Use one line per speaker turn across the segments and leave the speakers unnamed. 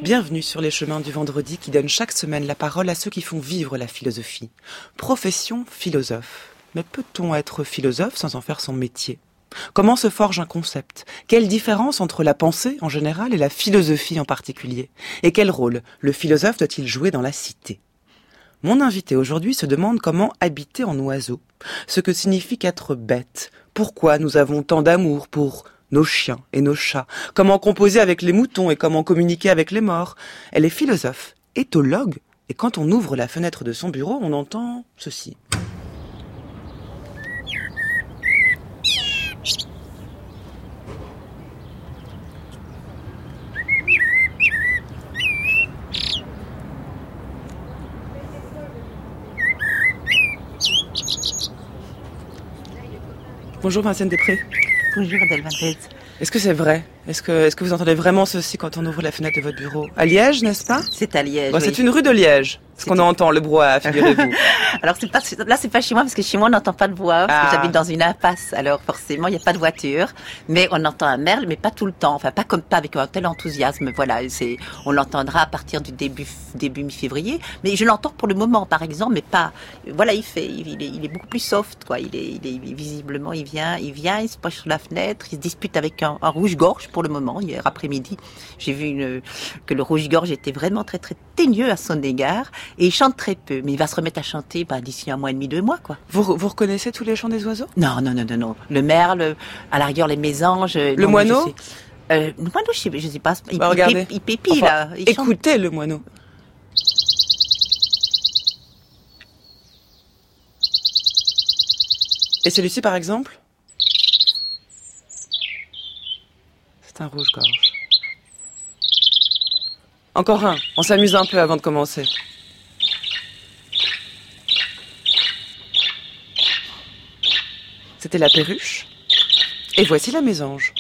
Bienvenue sur les chemins du vendredi qui donnent chaque semaine la parole à ceux qui font vivre la philosophie. Profession philosophe. Mais peut-on être philosophe sans en faire son métier ? Comment se forge un concept ? Quelle différence entre la pensée en général et la philosophie en particulier ? Et quel rôle le philosophe doit-il jouer dans la cité ? Mon invité aujourd'hui se demande comment habiter en oiseau, ce que signifie qu'être bête, pourquoi nous avons tant d'amour pour nos chiens et nos chats, comment composer avec les moutons et comment communiquer avec les morts. Elle est philosophe, éthologue, et quand on ouvre la fenêtre de son bureau, on entend ceci. Bonjour Vinciane Després.
Bonjour Adèle Madrid.
Est-ce que c'est vrai ? Est-ce que vous entendez vraiment ceci quand on ouvre la fenêtre de votre bureau ? À Liège, n'est-ce pas ?
C'est à Liège,
bon,
oui.
C'est une rue de Liège, ce qu'on entend, le brouhaha, figurez-vous.
Alors c'est pas chez moi, parce que chez moi on n'entend pas de voix, parce que j'habite dans une impasse, alors forcément il n'y a pas de voiture, mais on entend un merle, mais pas tout le temps, enfin pas avec un tel enthousiasme, voilà, on l'entendra à partir du début mi-février, mais je l'entends pour le moment par exemple, mais pas, voilà, il est beaucoup plus soft, quoi, il est visiblement, il vient, il se penche sur la fenêtre, il se dispute avec un rouge-gorge pour le moment. Hier après-midi, j'ai vu que le rouge-gorge était vraiment très très teigneux à son égard, et il chante très peu, mais il va se remettre à chanter d'ici 1 mois et demi, 2 mois, quoi.
Vous reconnaissez tous les chants des oiseaux ?
Non. Le merle, à la rigueur les mésanges.
Le moineau ?
Le moineau, je sais pas.
Regardez.
Il pépille, là. Il
écoutez
chante.
le moineau. Et celui-ci, par exemple ? C'est un rouge-gorge. Encore un. On s'amuse un peu avant de commencer. C'était la perruche. Et voici la mésange.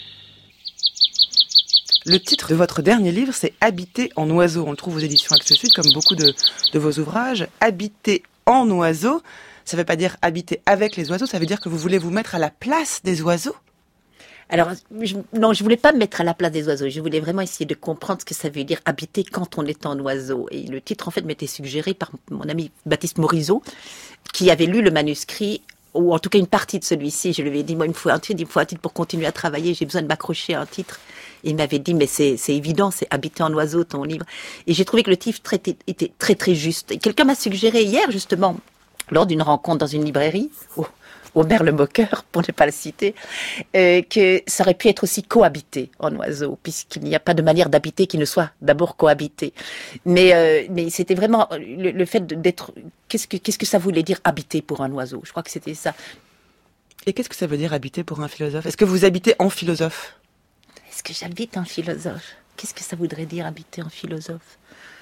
Le titre de votre dernier livre, c'est « Habiter en oiseau ». On le trouve aux éditions Actes Sud, comme beaucoup de vos ouvrages. « Habiter en oiseau », ça ne veut pas dire habiter avec les oiseaux, ça veut dire que vous voulez vous mettre à la place des oiseaux ?
Alors, non, je voulais pas me mettre à la place des oiseaux. Je voulais vraiment essayer de comprendre ce que ça veut dire habiter quand on est en oiseau. Et le titre, en fait, m'était suggéré par mon ami Baptiste Morisot, qui avait lu le manuscrit, ou en tout cas une partie de celui-ci. Je lui avais dit, moi, il me faut un titre pour continuer à travailler. J'ai besoin de m'accrocher à un titre. Et il m'avait dit, mais c'est évident, c'est habiter en oiseau, ton livre. Et j'ai trouvé que le titre était très, très juste. Et quelqu'un m'a suggéré hier, justement, lors d'une rencontre dans une librairie, au Merle Moqueur, pour ne pas le citer, que ça aurait pu être aussi cohabiter en oiseau, puisqu'il n'y a pas de manière d'habiter qui ne soit d'abord cohabiter. Mais c'était vraiment le fait d'être... Qu'est-ce que ça voulait dire habiter pour un oiseau ? Je crois que c'était ça.
Et qu'est-ce que ça veut dire habiter pour un philosophe ? Est-ce que vous habitez en philosophe ?
Est-ce que j'habite en philosophe ? Qu'est-ce que ça voudrait dire habiter en philosophe ?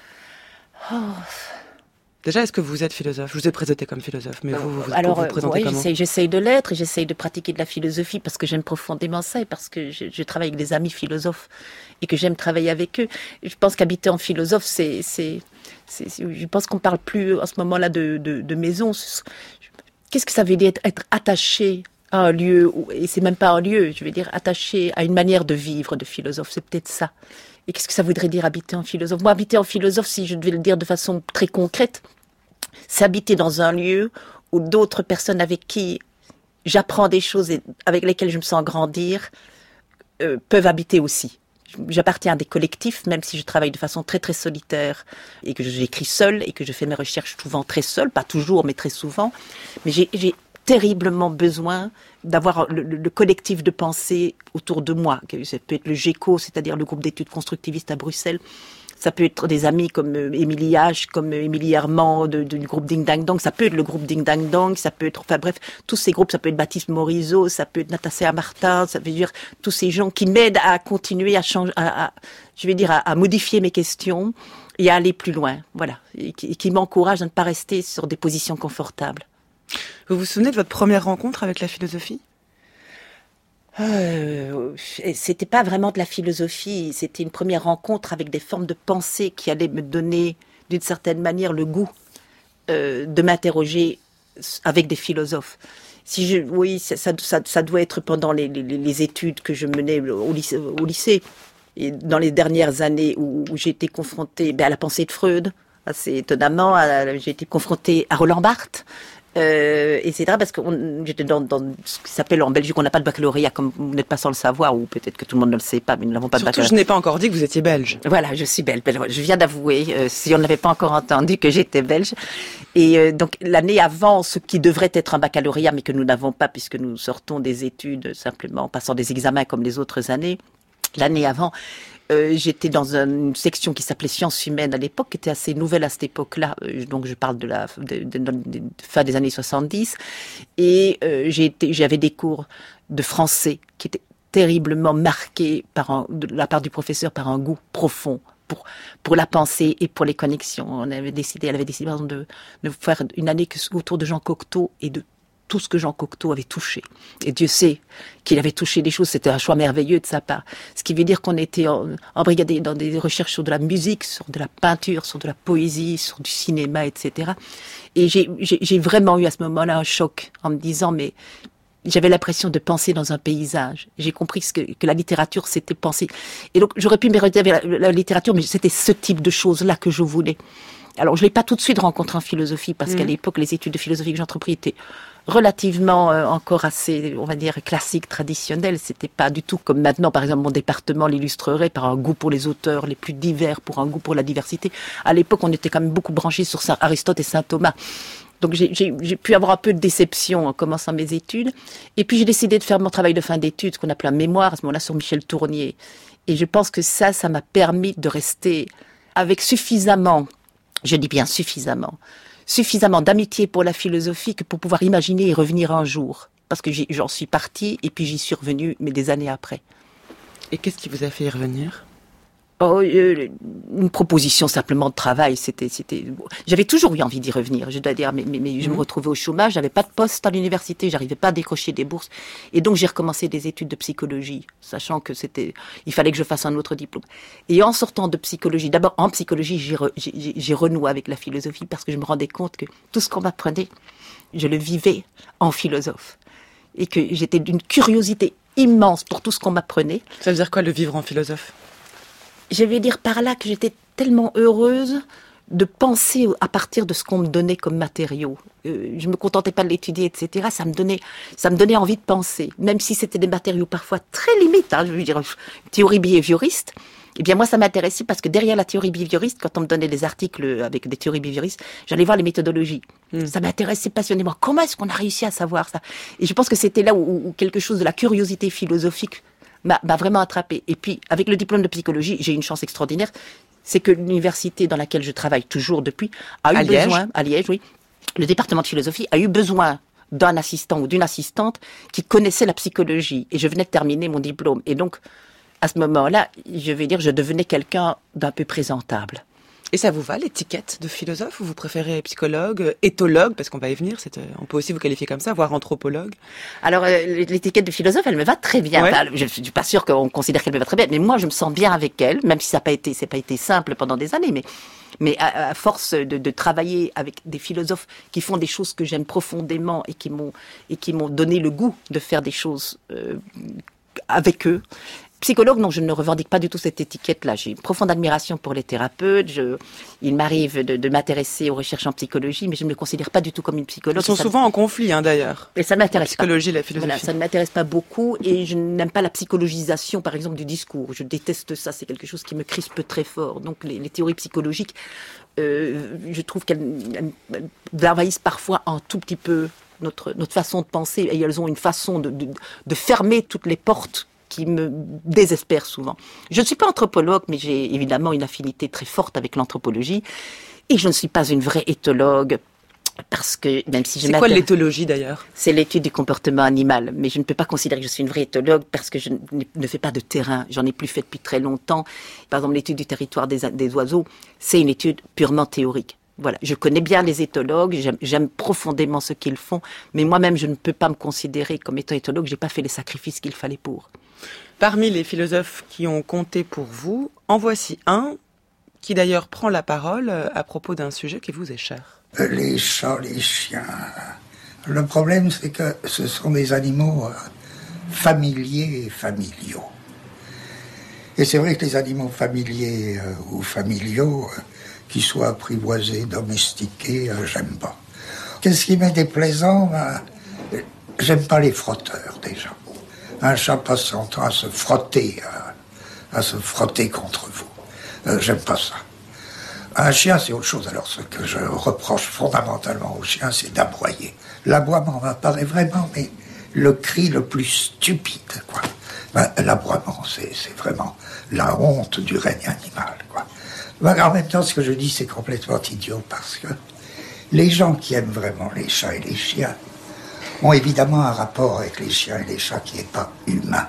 Déjà, est-ce que vous êtes philosophe ? Je vous ai présenté comme philosophe, mais vous présentez comment ?
J'essaye de l'être et j'essaye de pratiquer de la philosophie parce que j'aime profondément ça et parce que je travaille avec des amis philosophes et que j'aime travailler avec eux. Je pense qu'habiter en philosophe, je pense qu'on parle plus à ce moment-là de maison. Qu'est-ce que ça veut dire être attaché à un lieu, et c'est même pas un lieu, je veux dire attaché à une manière de vivre de philosophe, c'est peut-être ça. Et qu'est-ce que ça voudrait dire habiter en philosophe ? Moi, habiter en philosophe, si je devais le dire de façon très concrète, c'est habiter dans un lieu où d'autres personnes avec qui j'apprends des choses et avec lesquelles je me sens grandir peuvent habiter aussi. J'appartiens à des collectifs, même si je travaille de façon très très solitaire et que j'écris seule et que je fais mes recherches souvent très seule, pas toujours mais très souvent. Mais j'ai terriblement besoin d'avoir le collectif de pensée autour de moi. Ça peut être le GECO, c'est-à-dire le groupe d'études constructivistes à Bruxelles. Ça peut être des amis comme Émilie H, comme Émilie Herman du groupe Ding Dang Dong. Ça peut être le groupe Ding Dang Dong. Ça peut être, enfin bref, tous ces groupes. Ça peut être Baptiste Morisot. Ça peut être Natacha Martin. Ça veut dire tous ces gens qui m'aident à continuer à changer, à modifier mes questions et à aller plus loin. Voilà. Et qui m'encouragent à ne pas rester sur des positions confortables.
Vous vous souvenez de votre première rencontre avec la philosophie ?
C'était pas vraiment de la philosophie, c'était une première rencontre avec des formes de pensée qui allaient me donner d'une certaine manière le goût de m'interroger avec des philosophes. Oui, ça doit être pendant les études que je menais au lycée. Et dans les dernières années où j'ai été confrontée à la pensée de Freud, assez étonnamment, j'ai été confrontée à Roland Barthes, etc. Parce que j'étais dans ce qui s'appelle en Belgique, on n'a pas de baccalauréat, comme vous n'êtes pas sans le savoir, ou peut-être que tout le monde ne le sait pas, mais nous n'avons pas de baccalauréat.
Surtout, je n'ai pas encore dit que vous étiez belge.
Voilà, je suis belge. Je viens d'avouer, si on n'avait pas encore entendu, que j'étais belge. Et donc l'année avant, ce qui devrait être un baccalauréat, mais que nous n'avons pas, puisque nous sortons des études simplement en passant des examens comme les autres années, l'année avant, j'étais dans une section qui s'appelait Sciences humaines à l'époque, qui était assez nouvelle à cette époque-là. Donc je parle de la fin des années 70. Et j'avais des cours de français qui étaient terriblement marqués de la part du professeur par un goût profond pour la pensée et pour les connexions. Elle avait décidé par exemple, de faire une année autour de Jean Cocteau et de tout ce que Jean Cocteau avait touché. Et Dieu sait qu'il avait touché des choses, c'était un choix merveilleux de sa part. Ce qui veut dire qu'on était embrigadés dans des recherches sur de la musique, sur de la peinture, sur de la poésie, sur du cinéma, etc. Et j'ai vraiment eu à ce moment-là un choc en me disant, mais j'avais l'impression de penser dans un paysage. J'ai compris que la littérature, c'était penser. Et donc, j'aurais pu m'arrêter avec la littérature, mais c'était ce type de choses-là que je voulais. Alors, je l'ai pas tout de suite rencontré en philosophie, parce qu'à l'époque, les études de philosophie que j'entrepris étaient relativement encore assez, on va dire, classiques, traditionnelles. C'était pas du tout comme maintenant, par exemple, mon département l'illustrerait par un goût pour les auteurs les plus divers, pour un goût pour la diversité. À l'époque, on était quand même beaucoup branchés sur Aristote et saint Thomas. Donc j'ai pu avoir un peu de déception en commençant mes études. Et puis j'ai décidé de faire mon travail de fin d'études, ce qu'on appelle un mémoire, à ce moment-là sur Michel Tournier. Et je pense que ça m'a permis de rester avec suffisamment, je dis bien suffisamment d'amitié pour la philosophie que pour pouvoir imaginer y revenir un jour. Parce que j'en suis partie et puis j'y suis revenue, mais des années après.
Et qu'est-ce qui vous a fait y revenir ?
Une proposition simplement de travail, j'avais toujours eu envie d'y revenir, je dois dire, mais je me retrouvais au chômage, j'avais pas de poste à l'université, j'arrivais pas à décrocher des bourses, et donc j'ai recommencé des études de psychologie, sachant que il fallait que je fasse un autre diplôme. Et en sortant de psychologie, d'abord en psychologie, j'ai renoué avec la philosophie parce que je me rendais compte que tout ce qu'on m'apprenait, je le vivais en philosophe, et que j'étais d'une curiosité immense pour tout ce qu'on m'apprenait.
Ça veut dire quoi, le vivre en philosophe ?
Je vais dire par là que j'étais tellement heureuse de penser à partir de ce qu'on me donnait comme matériaux. Je me contentais pas de l'étudier, etc. Ça me donnait envie de penser, même si c'était des matériaux parfois très limites. Je veux dire, théorie behavioriste. Eh bien, moi, ça m'intéressait parce que derrière la théorie behavioriste, quand on me donnait des articles avec des théories behavioristes, j'allais voir les méthodologies. Ça m'intéressait passionnément. Comment est-ce qu'on a réussi à savoir ça ? Et je pense que c'était là où quelque chose de la curiosité philosophique m'a vraiment attrapée. Et puis, avec le diplôme de psychologie, j'ai une chance extraordinaire. C'est que l'université dans laquelle je travaille toujours depuis a eu besoin, à Liège, oui, le département de philosophie a eu besoin d'un assistant ou d'une assistante qui connaissait la psychologie. Et je venais de terminer mon diplôme. Et donc, à ce moment-là, je vais dire, je devenais quelqu'un d'un peu présentable.
Et ça vous va, l'étiquette de philosophe, ou vous préférez psychologue, éthologue, parce qu'on va y venir, on peut aussi vous qualifier comme ça, voire anthropologue?
Alors, l'étiquette de philosophe, elle me va très bien.
Ouais.
Enfin, je suis pas sûre qu'on considère qu'elle me va très bien, mais moi, je me sens bien avec elle, même si c'est pas été simple pendant des années, mais à force de travailler avec des philosophes qui font des choses que j'aime profondément et qui m'ont donné le goût de faire des choses avec eux. Psychologue, non, je ne revendique pas du tout cette étiquette-là. J'ai une profonde admiration pour les thérapeutes. Il m'arrive de m'intéresser aux recherches en psychologie, mais je ne me considère pas du tout comme une psychologue.
Ils sont souvent en conflit, d'ailleurs.
Et ça ne m'intéresse
pas. La psychologie et la philosophie.
Voilà, ça ne m'intéresse pas beaucoup et je n'aime pas la psychologisation, par exemple, du discours. Je déteste ça. C'est quelque chose qui me crispe très fort. Donc, les théories psychologiques, je trouve qu'elles envahissent parfois un tout petit peu notre façon de penser et elles ont une façon de fermer toutes les portes qui me désespère souvent. Je ne suis pas anthropologue, mais j'ai évidemment une affinité très forte avec l'anthropologie. Et je ne suis pas une vraie éthologue, parce que même si je
C'est quoi l'éthologie d'ailleurs ?
C'est l'étude du comportement animal. Mais je ne peux pas considérer que je suis une vraie éthologue parce que je ne fais pas de terrain. J'en ai plus fait depuis très longtemps. Par exemple, l'étude du territoire des oiseaux, c'est une étude purement théorique. Voilà, je connais bien les éthologues, j'aime profondément ce qu'ils font, mais moi-même, je ne peux pas me considérer comme étant éthologue, j'ai pas fait les sacrifices qu'il fallait pour.
Parmi les philosophes qui ont compté pour vous, en voici un qui d'ailleurs prend la parole à propos d'un sujet qui vous est cher.
Les chats, les chiens. Le problème, c'est que ce sont des animaux familiers et familiaux. Et c'est vrai que les animaux familiers ou familiaux, qu'ils soient apprivoisés, domestiqués, j'aime pas. Qu'est-ce qui m'est déplaisant? J'aime pas les frotteurs, déjà. Un chat passe son temps à se frotter contre vous. J'aime pas ça. Un chien, c'est autre chose. Alors, ce que je reproche fondamentalement au chien, c'est d'aboyer. L'aboiement m'apparaît vraiment, mais le cri le plus stupide, quoi. L'aboiement, c'est vraiment la honte du règne animal, quoi. En même temps, ce que je dis, c'est complètement idiot, parce que les gens qui aiment vraiment les chats et les chiens ont évidemment un rapport avec les chiens et les chats qui n'est pas humain.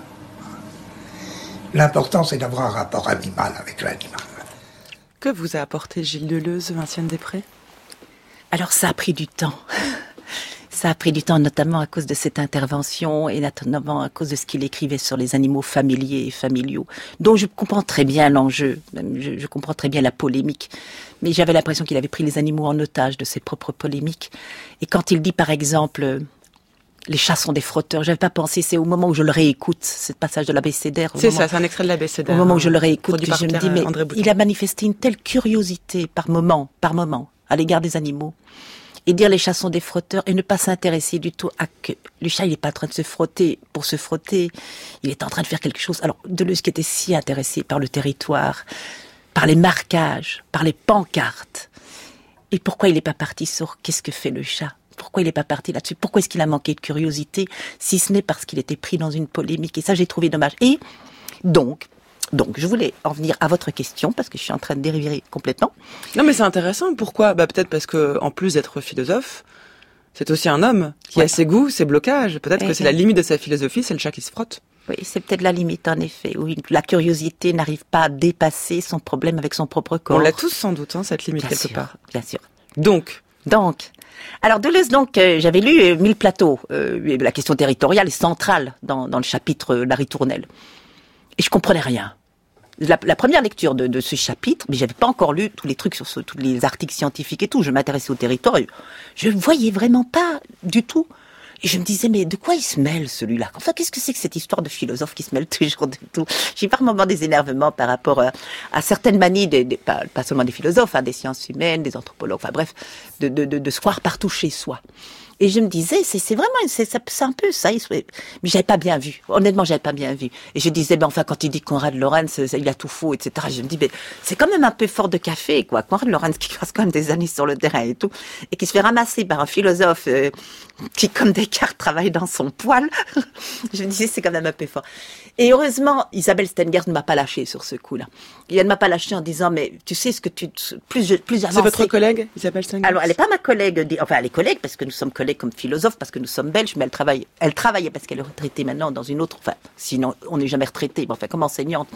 L'important, c'est d'avoir un rapport animal avec l'animal.
Que vous a apporté Gilles Deleuze, Vinciane-Després?
Alors ça a pris du temps. Ça a pris du temps, notamment à cause de cette intervention et notamment à cause de ce qu'il écrivait sur les animaux familiers et familiaux, dont je comprends très bien l'enjeu, même je comprends très bien la polémique. Mais j'avais l'impression qu'il avait pris les animaux en otage de ses propres polémiques. Et quand il dit, par exemple, les chats sont des frotteurs, j'avais pas pensé, c'est au moment où je le réécoute, ce passage de l'abécédaire.
C'est ça, c'est un extrait de l'abécédaire.
Au moment où je le réécoute,
que
je me dis, mais il a manifesté une telle curiosité par moment, à l'égard des animaux. Et dire les chats sont des frotteurs et ne pas s'intéresser du tout à que le chat, il n'est pas en train de se frotter pour se frotter. Il est en train de faire quelque chose. Alors, Deleuze qui était si intéressé par le territoire, par les marquages, par les pancartes. Et pourquoi il n'est pas parti sur qu'est-ce que fait le chat? Pourquoi il n'est pas parti là-dessus? Pourquoi est-ce qu'il a manqué de curiosité? Si ce n'est parce qu'il était pris dans une polémique. Et ça, j'ai trouvé dommage. Et donc, je voulais en venir à votre question, parce que je suis en train de dériver complètement.
Non, mais c'est intéressant. Pourquoi? Peut-être parce que, en plus d'être philosophe, c'est aussi un homme qui a ses goûts, ses blocages. Peut-être que c'est la limite de sa philosophie, c'est le chat qui se frotte.
Oui, c'est peut-être la limite, en effet. Oui, la curiosité n'arrive pas à dépasser son problème avec son propre corps.
On l'a tous sans doute, cette limite, quelque part.
Bien sûr.
Donc.
Alors Deleuze, j'avais lu Mille plateaux. La question territoriale est centrale dans le chapitre La Ritournelle. Et je comprenais rien. La première lecture de ce chapitre, mais j'avais pas encore lu tous les trucs sur tous les articles scientifiques et tout. Je m'intéressais au territoire. Je voyais vraiment pas du tout. Et je me disais, mais de quoi il se mêle, celui-là? Enfin, qu'est-ce que c'est que cette histoire de philosophe qui se mêle toujours de tout? J'ai par moments des énervements par rapport à certaines manies, pas seulement des philosophes, des sciences humaines, des anthropologues, enfin bref, de se croire partout chez soi. Et je me disais, c'est vraiment, c'est un peu ça. Mais j'avais pas bien vu. Honnêtement, j'avais pas bien vu. Et je disais, quand il dit Konrad Lorenz, il a tout faux, etc. Je me dis, c'est quand même un peu fort de café, quoi. Konrad Lorenz qui passe quand même des années sur le terrain et tout, et qui se fait ramasser par un philosophe qui, comme Descartes, travaille dans son poil. Je me disais, c'est quand même un peu fort. Et heureusement, Isabelle Stengers ne m'a pas lâché sur ce coup-là. Et elle ne m'a pas lâché en disant, mais tu sais ce que plus avancé.
C'est votre collègue, Isabelle Stengers?
Alors, elle n'est pas ma collègue, enfin, elle est collègue parce que nous sommes collègues comme philosophes, parce que nous sommes belges, mais elle travaille parce qu'elle est retraitée maintenant dans une autre, enfin, sinon, on n'est jamais retraité, comme enseignante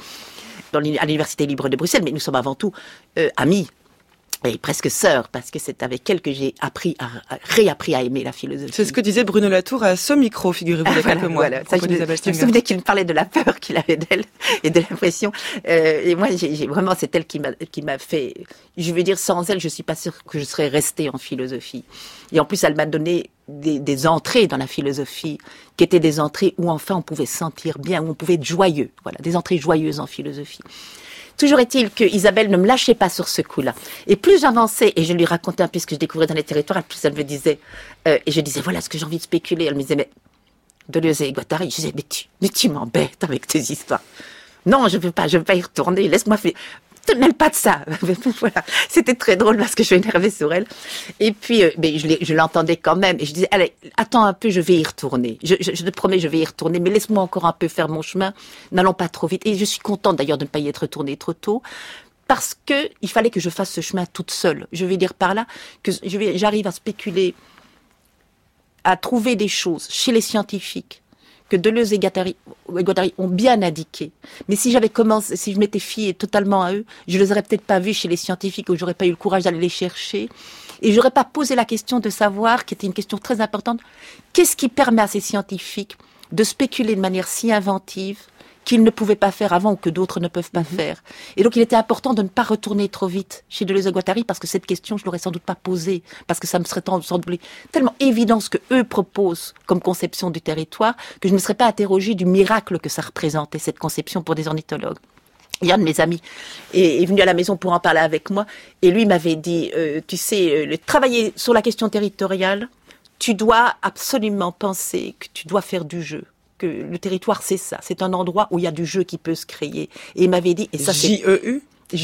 à l'Université libre de Bruxelles, mais nous sommes avant tout amis. Et presque sœur, parce que c'est avec elle que j'ai réappris à aimer la philosophie.
C'est ce que disait Bruno Latour à ce micro, figurez-vous, il y a quelques mois.
Voilà. Ça, je me souvenais qu'il me parlait de la peur qu'il avait d'elle et de l'impression. Et moi, j'ai vraiment, c'est elle qui m'a fait. Je veux dire, sans elle, je suis pas sûre que je serais restée en philosophie. Et en plus, elle m'a donné des entrées dans la philosophie, qui étaient des entrées où enfin on pouvait se sentir bien, où on pouvait être joyeux. Voilà, des entrées joyeuses en philosophie. Toujours est-il que Isabelle ne me lâchait pas sur ce coup-là. Et plus j'avançais, et je lui racontais un peu ce que je découvrais dans les territoires, plus elle me disait, et je disais, voilà ce que j'ai envie de spéculer. Elle me disait, mais Deleuze et Guattari, je disais, mais tu m'embêtes avec tes histoires. Non, je veux pas y retourner, laisse-moi faire. Ne te mêle pas de ça. Voilà. C'était très drôle parce que je m'énervais sur elle. Et puis, je l'entendais quand même. Et je disais, allez, attends un peu, je vais y retourner. Je te promets, je vais y retourner. Mais laisse-moi encore un peu faire mon chemin. N'allons pas trop vite. Et je suis contente d'ailleurs de ne pas y être retournée trop tôt. Parce que il fallait que je fasse ce chemin toute seule. Je vais dire par là que j'arrive à spéculer, à trouver des choses chez les scientifiques que Deleuze et Guattari ont bien indiqué. Mais si je m'étais fiée totalement à eux, je les aurais peut-être pas vus chez les scientifiques, ou j'aurais pas eu le courage d'aller les chercher. Et j'aurais pas posé la question de savoir, qui était une question très importante, qu'est-ce qui permet à ces scientifiques de spéculer de manière si inventive qu'ils ne pouvaient pas faire avant ou que d'autres ne peuvent pas faire. Et donc il était important de ne pas retourner trop vite chez Deleuze et Guattari parce que cette question je l'aurais sans doute pas posée, parce que ça me serait semblé tellement évident ce que eux proposent comme conception du territoire que je ne me serais pas interrogée du miracle que ça représentait cette conception pour des ornithologues. Et un de mes amis est venu à la maison pour en parler avec moi. Et lui m'avait dit, tu sais, travailler sur la question territoriale, tu dois absolument penser que tu dois faire du jeu. Que le territoire, c'est ça. C'est un endroit où il y a du jeu qui peut se créer. Et il m'avait dit... Et ça,
J-E-U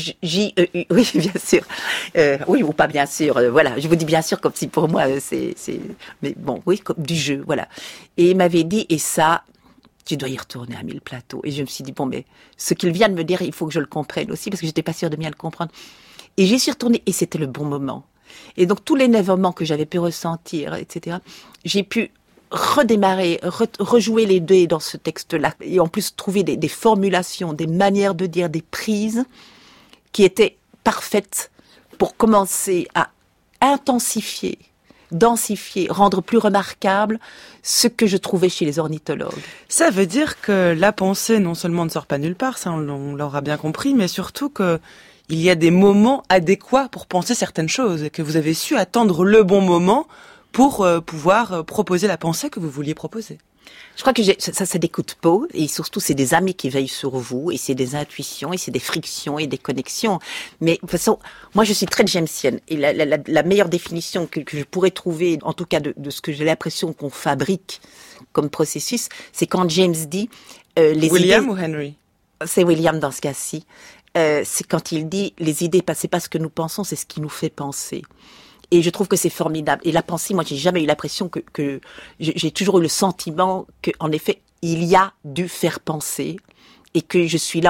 J-E-U, oui, bien sûr. Oui, ou pas bien sûr. Voilà, je vous dis bien sûr comme si pour moi, c'est... Mais bon, oui, comme du jeu, voilà. Et il m'avait dit, et ça... Tu dois y retourner à Mille Plateaux. Et je me suis dit, bon, mais ce qu'il vient de me dire, il faut que je le comprenne aussi, parce que j'étais pas sûre de bien le comprendre. Et j'y suis retournée, et c'était le bon moment. Et donc, tous les l'énervement que j'avais pu ressentir, etc., j'ai pu redémarrer, rejouer les dés dans ce texte-là, et en plus trouver des formulations, des manières de dire, des prises qui étaient parfaites pour commencer à intensifier, densifier, rendre plus remarquable ce que je trouvais chez les ornithologues.
Ça veut dire que la pensée non seulement ne sort pas nulle part, ça on l'aura bien compris, mais surtout que il y a des moments adéquats pour penser certaines choses et que vous avez su attendre le bon moment pour pouvoir proposer la pensée que vous vouliez proposer.
Je crois que ça c'est des coups de peau et surtout c'est des amis qui veillent sur vous et c'est des intuitions et c'est des frictions et des connexions. Mais de toute façon, moi je suis très jamesienne et la meilleure définition que je pourrais trouver, en tout cas de ce que j'ai l'impression qu'on fabrique comme processus, c'est quand James dit les
William
idées,
ou Henry?
C'est William dans ce cas-ci. C'est quand il dit les idées, c'est pas ce que nous pensons, c'est ce qui nous fait penser. Et je trouve que c'est formidable. Et la pensée, moi, j'ai jamais eu l'impression que j'ai toujours eu le sentiment que, en effet, il y a du faire penser et que je suis là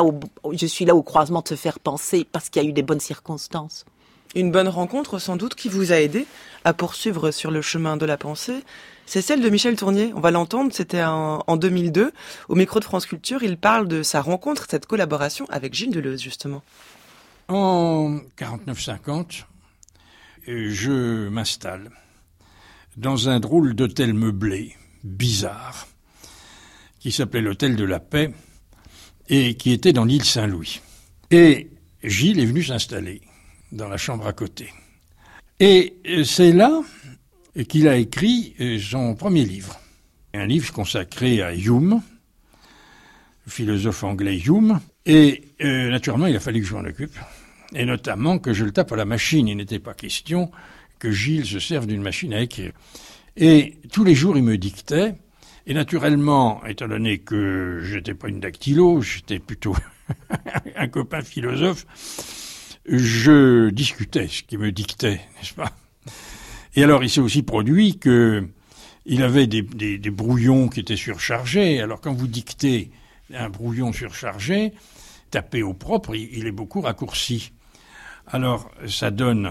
au croisement de se faire penser parce qu'il y a eu des bonnes circonstances.
Une bonne rencontre, sans doute, qui vous a aidé à poursuivre sur le chemin de la pensée, c'est celle de Michel Tournier. On va l'entendre, c'était en 2002. Au micro de France Culture, il parle de sa rencontre, cette collaboration avec Gilles Deleuze, justement.
En 49-50, je m'installe dans un drôle d'hôtel meublé, bizarre, qui s'appelait l'Hôtel de la Paix et qui était dans l'île Saint-Louis. Et Gilles est venu s'installer dans la chambre à côté. Et c'est là qu'il a écrit son premier livre. Un livre consacré à Hume, le philosophe anglais Hume. Et naturellement, il a fallu que je m'en occupe. Et notamment que je le tape à la machine. Il n'était pas question que Gilles se serve d'une machine à écrire. Et tous les jours, il me dictait. Et naturellement, étant donné que j'étais pas une dactylo, j'étais plutôt un copain philosophe, je discutais ce qu'il me dictait, n'est-ce pas? Et alors, il s'est aussi produit que il avait des brouillons qui étaient surchargés. Alors, quand vous dictez un brouillon surchargé, tapé au propre, il est beaucoup raccourci. Alors, ça donne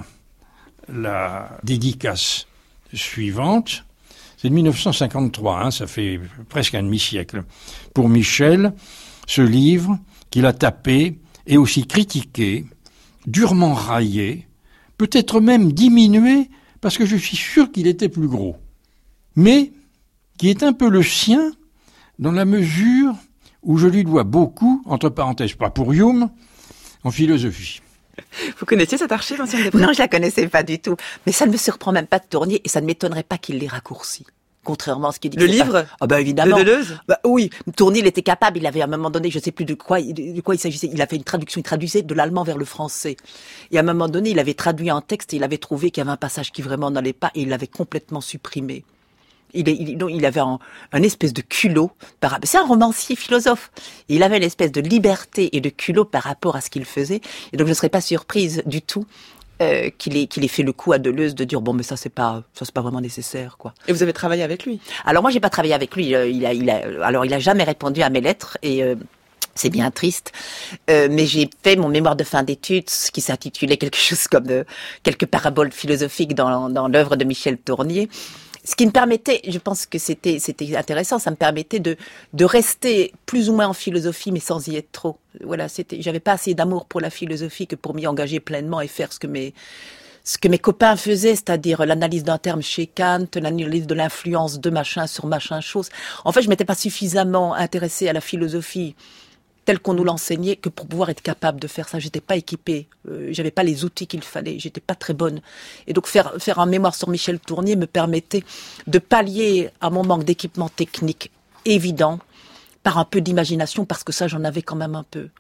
la dédicace suivante. C'est de 1953, ça fait presque un demi-siècle. Pour Michel, ce livre qu'il a tapé et aussi critiqué, durement raillé, peut-être même diminué, parce que je suis sûr qu'il était plus gros, mais qui est un peu le sien dans la mesure où je lui dois beaucoup, entre parenthèses, pas pour Hume, en philosophie.
Vous connaissiez cette archive ancienne des prêts?
Non, je la connaissais pas du tout. Mais ça ne me surprend même pas de Tournier et ça ne m'étonnerait pas qu'il l'ait raccourci. Contrairement à ce qu'il dit.
Le livre?
Ah ben évidemment.
De Deleuze?
Bah oui. Tournier, il était capable, il avait à un moment donné, je sais plus de quoi il s'agissait. Il a fait une traduction, il traduisait de l'allemand vers le français. Et à un moment donné, il avait traduit un texte et il avait trouvé qu'il y avait un passage qui vraiment n'allait pas et il l'avait complètement supprimé. Il avait un espèce de culot. C'est un romancier philosophe. Il avait une espèce de liberté et de culot par rapport à ce qu'il faisait. Et donc je ne serais pas surprise du tout qu'il ait fait le coup à Deleuze de dire bon mais ça c'est pas vraiment nécessaire quoi.
Et vous avez travaillé avec lui?
Alors moi j'ai pas travaillé avec lui. Il a jamais répondu à mes lettres et c'est bien triste, mais j'ai fait mon mémoire de fin d'études, qui s'intitulait quelque chose comme quelques paraboles philosophiques dans l'œuvre de Michel Tournier. Ce qui me permettait, je pense que c'était intéressant, ça me permettait de rester plus ou moins en philosophie, mais sans y être trop. Voilà, j'avais pas assez d'amour pour la philosophie que pour m'y engager pleinement et faire ce que mes copains faisaient, c'est-à-dire l'analyse d'un terme chez Kant, l'analyse de l'influence de machin sur machin chose. En fait, je m'étais pas suffisamment intéressée à la philosophie telle qu'on nous l'enseignait que pour pouvoir être capable de faire ça. J'étais pas équipée, j'avais pas les outils qu'il fallait, j'étais pas très bonne. Et donc faire un mémoire sur Michel Tournier me permettait de pallier à mon manque d'équipement technique évident par un peu d'imagination, parce que ça j'en avais quand même un peu.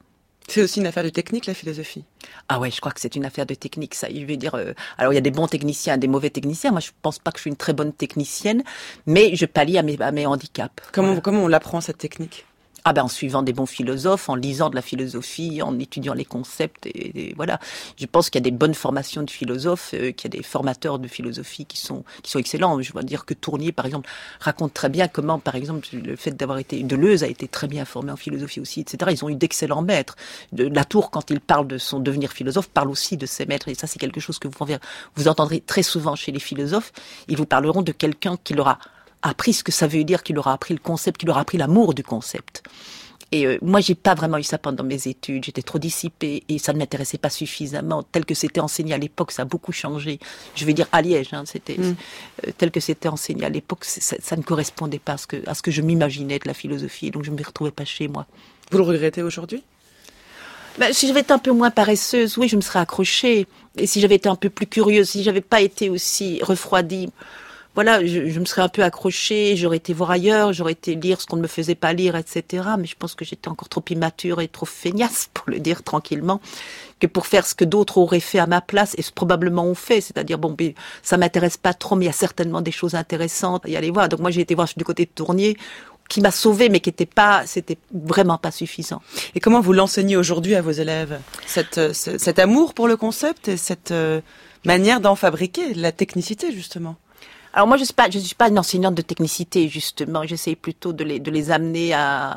C'est aussi une affaire de technique, la philosophie.
Ah ouais, je crois que c'est une affaire de technique, ça. Je veux dire, alors il y a des bons techniciens, des mauvais techniciens. Moi, je pense pas que je suis une très bonne technicienne, mais je pallie à mes handicaps.
Comment on l'apprend, cette technique ?
Ah ben en suivant des bons philosophes, en lisant de la philosophie, en étudiant les concepts et voilà. Je pense qu'il y a des bonnes formations de philosophes, qu'il y a des formateurs de philosophie qui sont excellents. Je veux dire que Tournier, par exemple, raconte très bien comment, par exemple, le fait d'avoir été Deleuze a été très bien formé en philosophie aussi, etc. Ils ont eu d'excellents maîtres. Latour, quand il parle de son devenir philosophe, parle aussi de ses maîtres. Et ça, c'est quelque chose que vous entendrez très souvent chez les philosophes. Ils vous parleront de quelqu'un qui leur a appris ce que ça veut dire, qu'il leur a appris le concept, qu'il leur a appris l'amour du concept. Et moi, j'ai pas vraiment eu ça pendant mes études. J'étais trop dissipée et ça ne m'intéressait pas suffisamment. Tel que c'était enseigné à l'époque, ça a beaucoup changé. Je vais dire à Liège, c'était tel que c'était enseigné à l'époque, ça ne correspondait pas à ce que je m'imaginais de la philosophie. Donc je me retrouvais pas chez moi.
Vous le regrettez aujourd'hui ?
Si j'avais été un peu moins paresseuse, oui, je me serais accrochée. Et si j'avais été un peu plus curieuse, si j'avais pas été aussi refroidie, voilà, je me serais un peu accrochée, j'aurais été voir ailleurs, j'aurais été lire ce qu'on ne me faisait pas lire, etc. Mais je pense que j'étais encore trop immature et trop feignasse, pour le dire tranquillement, que pour faire ce que d'autres auraient fait à ma place, et probablement ont fait. C'est-à-dire, ça m'intéresse pas trop, mais il y a certainement des choses intéressantes à y aller voir. Donc moi, j'ai été voir du côté de Tournier, qui m'a sauvée, mais c'était vraiment pas suffisant.
Et comment vous l'enseignez aujourd'hui à vos élèves ? Cet amour pour le concept et cette manière d'en fabriquer, la technicité, justement ?
Alors moi, je suis pas une enseignante de technicité, justement. J'essaie plutôt de les amener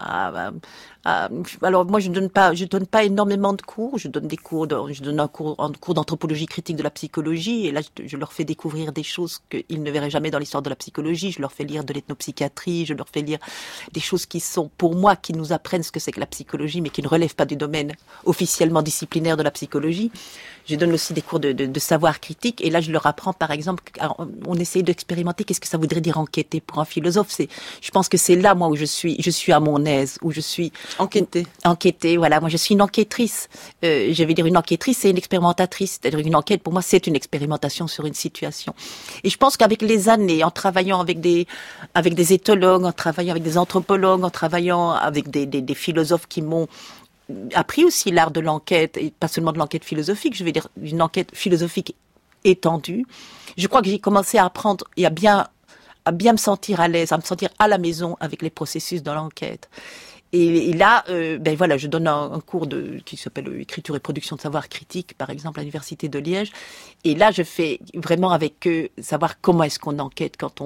alors moi, je donne pas énormément de cours. Je donne un cours d'anthropologie critique de la psychologie, et là, je leur fais découvrir des choses qu'ils ne verraient jamais dans l'histoire de la psychologie. Je leur fais lire de l'ethnopsychiatrie, je leur fais lire des choses qui sont, pour moi, qui nous apprennent ce que c'est que la psychologie, mais qui ne relèvent pas du domaine officiellement disciplinaire de la psychologie. Je donne aussi des cours de savoir critique, et là, je leur apprends, par exemple, on essaye d'expérimenter qu'est-ce que ça voudrait dire enquêter pour un philosophe. Je pense que c'est là, moi, où je suis à mon aise, où je suis enquêter, voilà. Moi, je suis une enquêtrice. Je vais dire une enquêtrice, c'est une expérimentatrice. C'est-à-dire une enquête, pour moi, c'est une expérimentation sur une situation. Et je pense qu'avec les années, en travaillant avec des éthologues, en travaillant avec des anthropologues, en travaillant avec des philosophes qui m'ont appris aussi l'art de l'enquête, et pas seulement de l'enquête philosophique, je vais dire une enquête philosophique étendue. Je crois que j'ai commencé à apprendre et à bien me sentir à l'aise, à me sentir à la maison avec les processus dans l'enquête. Et là, voilà, je donne un cours qui s'appelle écriture et production de savoir critique, par exemple, à l'université de Liège. Et là, je fais vraiment avec eux savoir comment est-ce qu'on enquête quand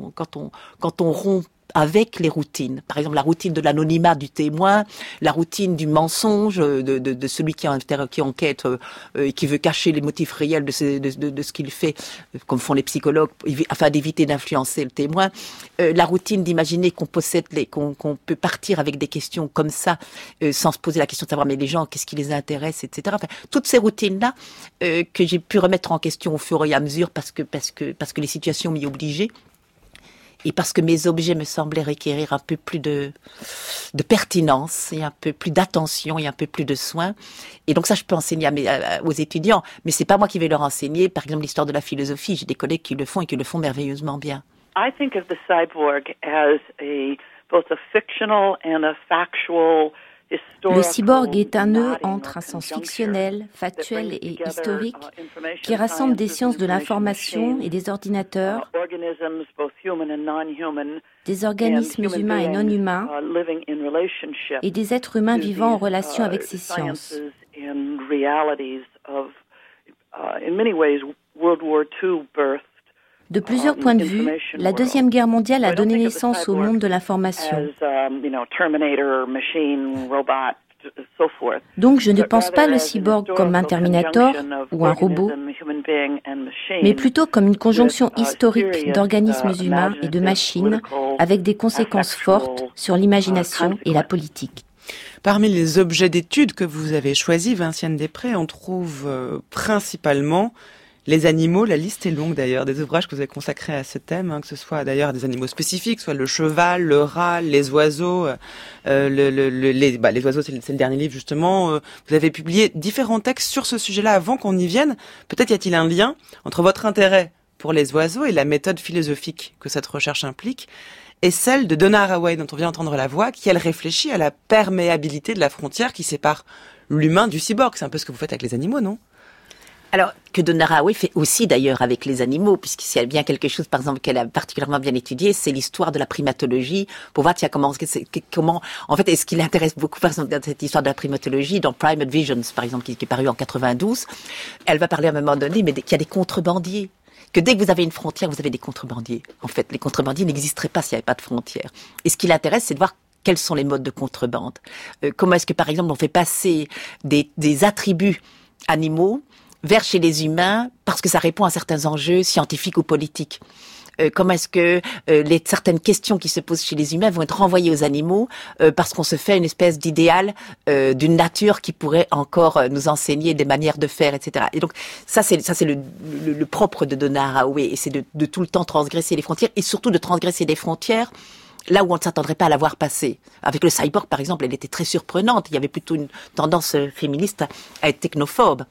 on rompt avec les routines. Par exemple, la routine de l'anonymat du témoin, la routine du mensonge de celui qui enquête, qui veut cacher les motifs réels de ce qu'il fait, comme font les psychologues, afin d'éviter d'influencer le témoin. La routine d'imaginer qu'on peut partir avec des questions comme ça, sans se poser la question de savoir mais les gens, qu'est-ce qui les intéresse, etc. Enfin, toutes ces routines-là que j'ai pu remettre en question au fur et à mesure parce que les situations m'y obligeaient. Et parce que mes objets me semblaient requérir un peu plus de pertinence et un peu plus d'attention et un peu plus de soin. Et donc ça, je peux enseigner aux étudiants, mais c'est pas moi qui vais leur enseigner. Par exemple, l'histoire de la philosophie, j'ai des collègues qui le font et qui le font merveilleusement bien.
I think of the cyborg as both a fictional and a factual.
Le cyborg est un nœud entre un sens fictionnel, factuel et historique qui rassemble des sciences de l'information et des ordinateurs, des organismes humains et non humains et des êtres humains vivant en relation avec ces sciences. De plusieurs points de vue, la Deuxième Guerre mondiale a donné naissance au monde de l'information. Donc je ne pense pas le cyborg comme un Terminator ou un robot, mais plutôt comme une conjonction historique d'organismes humains et de machines avec des conséquences fortes sur l'imagination et la politique.
Parmi les objets d'étude que vous avez choisis, Vinciane Després, on trouve principalement les animaux. La liste est longue d'ailleurs, des ouvrages que vous avez consacrés à ce thème, que ce soit d'ailleurs des animaux spécifiques, soit le cheval, le rat, les oiseaux. Les oiseaux, c'est le dernier livre justement. Vous avez publié différents textes sur ce sujet-là avant qu'on y vienne. Peut-être y a-t-il un lien entre votre intérêt pour les oiseaux et la méthode philosophique que cette recherche implique. est celle de Donna Haraway, dont on vient d'entendre la voix, qui elle réfléchit à la perméabilité de la frontière qui sépare l'humain du cyborg. C'est un peu ce que vous faites avec les animaux, non ?
Alors, que Donna Haraway fait aussi d'ailleurs avec les animaux, puisqu'il y a bien quelque chose, par exemple, qu'elle a particulièrement bien étudié, c'est l'histoire de la primatologie, pour voir comment en fait, et ce qui l'intéresse beaucoup, par exemple, dans cette histoire de la primatologie, dans Primate Visions, par exemple, qui est paru en 92, elle va parler à un moment donné, mais qu'il y a des contrebandiers. Que dès que vous avez une frontière, vous avez des contrebandiers. En fait, les contrebandiers n'existeraient pas s'il n'y avait pas de frontière. Et ce qui l'intéresse, c'est de voir quels sont les modes de contrebande. Comment est-ce que, par exemple, on fait passer des attributs animaux vers chez les humains parce que ça répond à certains enjeux scientifiques ou politiques. Comment est-ce que certaines questions qui se posent chez les humains vont être renvoyées aux animaux parce qu'on se fait une espèce d'idéal d'une nature qui pourrait encore nous enseigner des manières de faire, etc. Et donc ça c'est le propre de Donna Haraway, et c'est de tout le temps transgresser les frontières, et surtout de transgresser des frontières là où on ne s'attendrait pas à la voir passer. Avec le cyborg, par exemple, elle était très surprenante. Il y avait plutôt une tendance féministe à être technophobe.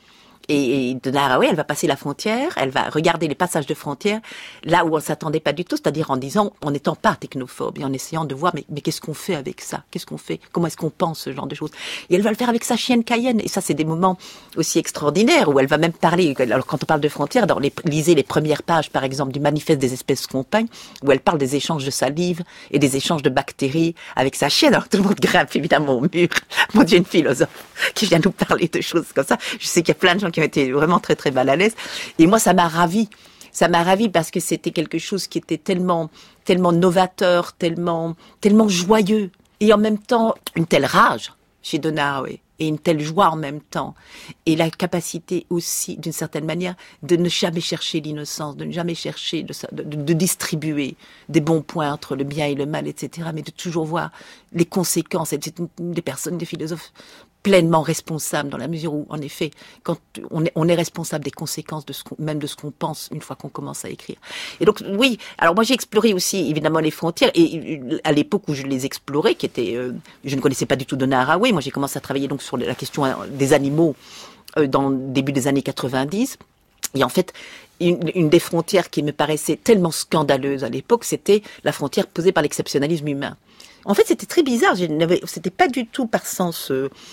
Et Donna Haraway, elle va passer la frontière, elle va regarder les passages de frontières là où on s'attendait pas du tout, c'est-à-dire en disant, en n'étant pas technophobe et en essayant de voir, mais qu'est-ce qu'on fait avec ça ? Qu'est-ce qu'on fait ? Comment est-ce qu'on pense ce genre de choses ? Et elle va le faire avec sa chienne Cayenne. Et ça, c'est des moments aussi extraordinaires où elle va même parler, alors quand on parle de frontières, lisez les premières pages, par exemple, du manifeste des espèces compagnes, où elle parle des échanges de salive et des échanges de bactéries avec sa chienne. Alors tout le monde grimpe évidemment au mur. Mon Dieu, une philosophe qui vient nous parler de choses comme ça. Je sais qu'il y a plein de gens qui ont été vraiment très très mal à l'aise. Et moi, ça m'a ravie. Ça m'a ravie parce que c'était quelque chose qui était tellement novateur, tellement joyeux. Et en même temps, une telle rage chez Donna Haraway. Et une telle joie en même temps. Et la capacité aussi, d'une certaine manière, de ne jamais chercher l'innocence, de ne jamais chercher de distribuer des bons points entre le bien et le mal, etc. Mais de toujours voir les conséquences. Et c'est des personnes, des philosophes pleinement responsables, dans la mesure où, en effet, quand on est responsable des conséquences même de ce qu'on pense une fois qu'on commence à écrire. Et donc, oui, alors moi j'ai exploré aussi, évidemment, les frontières, et à l'époque où je les explorais, je ne connaissais pas du tout Donna Haraway, moi j'ai commencé à travailler donc sur la question des animaux dans le début des années 90, et en fait, une des frontières qui me paraissait tellement scandaleuse à l'époque, c'était la frontière posée par l'exceptionnalisme humain. En fait, c'était très bizarre, c'était pas du tout par sens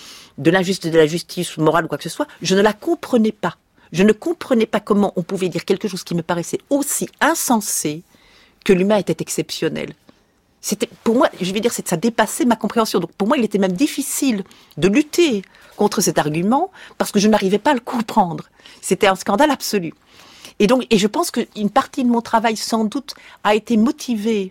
de la justice morale ou quoi que ce soit, je ne la comprenais pas. Je ne comprenais pas comment on pouvait dire quelque chose qui me paraissait aussi insensé que l'humain était exceptionnel. C'était, pour moi, je vais dire, ça dépassait ma compréhension. Donc pour moi, il était même difficile de lutter contre cet argument parce que je n'arrivais pas à le comprendre. C'était un scandale absolu. Et je pense qu'une partie de mon travail, sans doute, a été motivée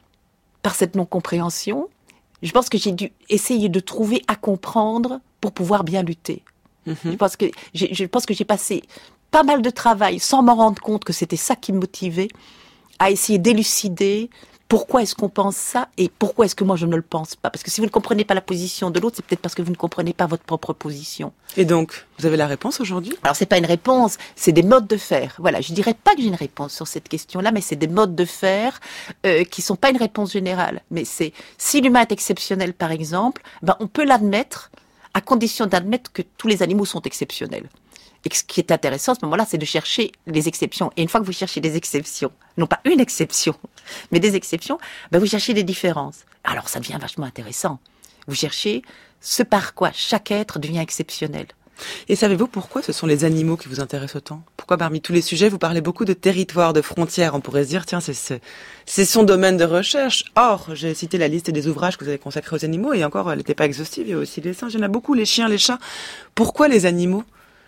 par cette non-compréhension. Je pense que j'ai dû essayer de trouver à comprendre pour pouvoir bien lutter. Je pense que j'ai passé pas mal de travail sans m'en rendre compte que c'était ça qui me motivait à essayer d'élucider pourquoi est-ce qu'on pense ça et pourquoi est-ce que moi je ne le pense pas. Parce que si vous ne comprenez pas la position de l'autre, c'est peut-être parce que vous ne comprenez pas votre propre position.
Et donc, vous avez la réponse aujourd'hui ?
Alors c'est pas une réponse, c'est des modes de faire. Voilà, je dirais pas que j'ai une réponse sur cette question-là, mais c'est des modes de faire qui sont pas une réponse générale. Mais c'est, si l'humain est exceptionnel par exemple, on peut l'admettre à condition d'admettre que tous les animaux sont exceptionnels. Et ce qui est intéressant à ce moment-là, c'est de chercher les exceptions. Et une fois que vous cherchez des exceptions, non pas une exception, mais des exceptions, vous cherchez des différences. Alors ça devient vachement intéressant. Vous cherchez ce par quoi chaque être devient exceptionnel.
Et savez-vous pourquoi ce sont les animaux qui vous intéressent autant ? Pourquoi parmi tous les sujets, vous parlez beaucoup de territoire, de frontières ? On pourrait se dire, tiens, c'est son domaine de recherche. Or, j'ai cité la liste des ouvrages que vous avez consacrés aux animaux, et encore, elle n'était pas exhaustive, il y a aussi les singes, il y en a beaucoup, les chiens, les chats. Pourquoi les animaux ?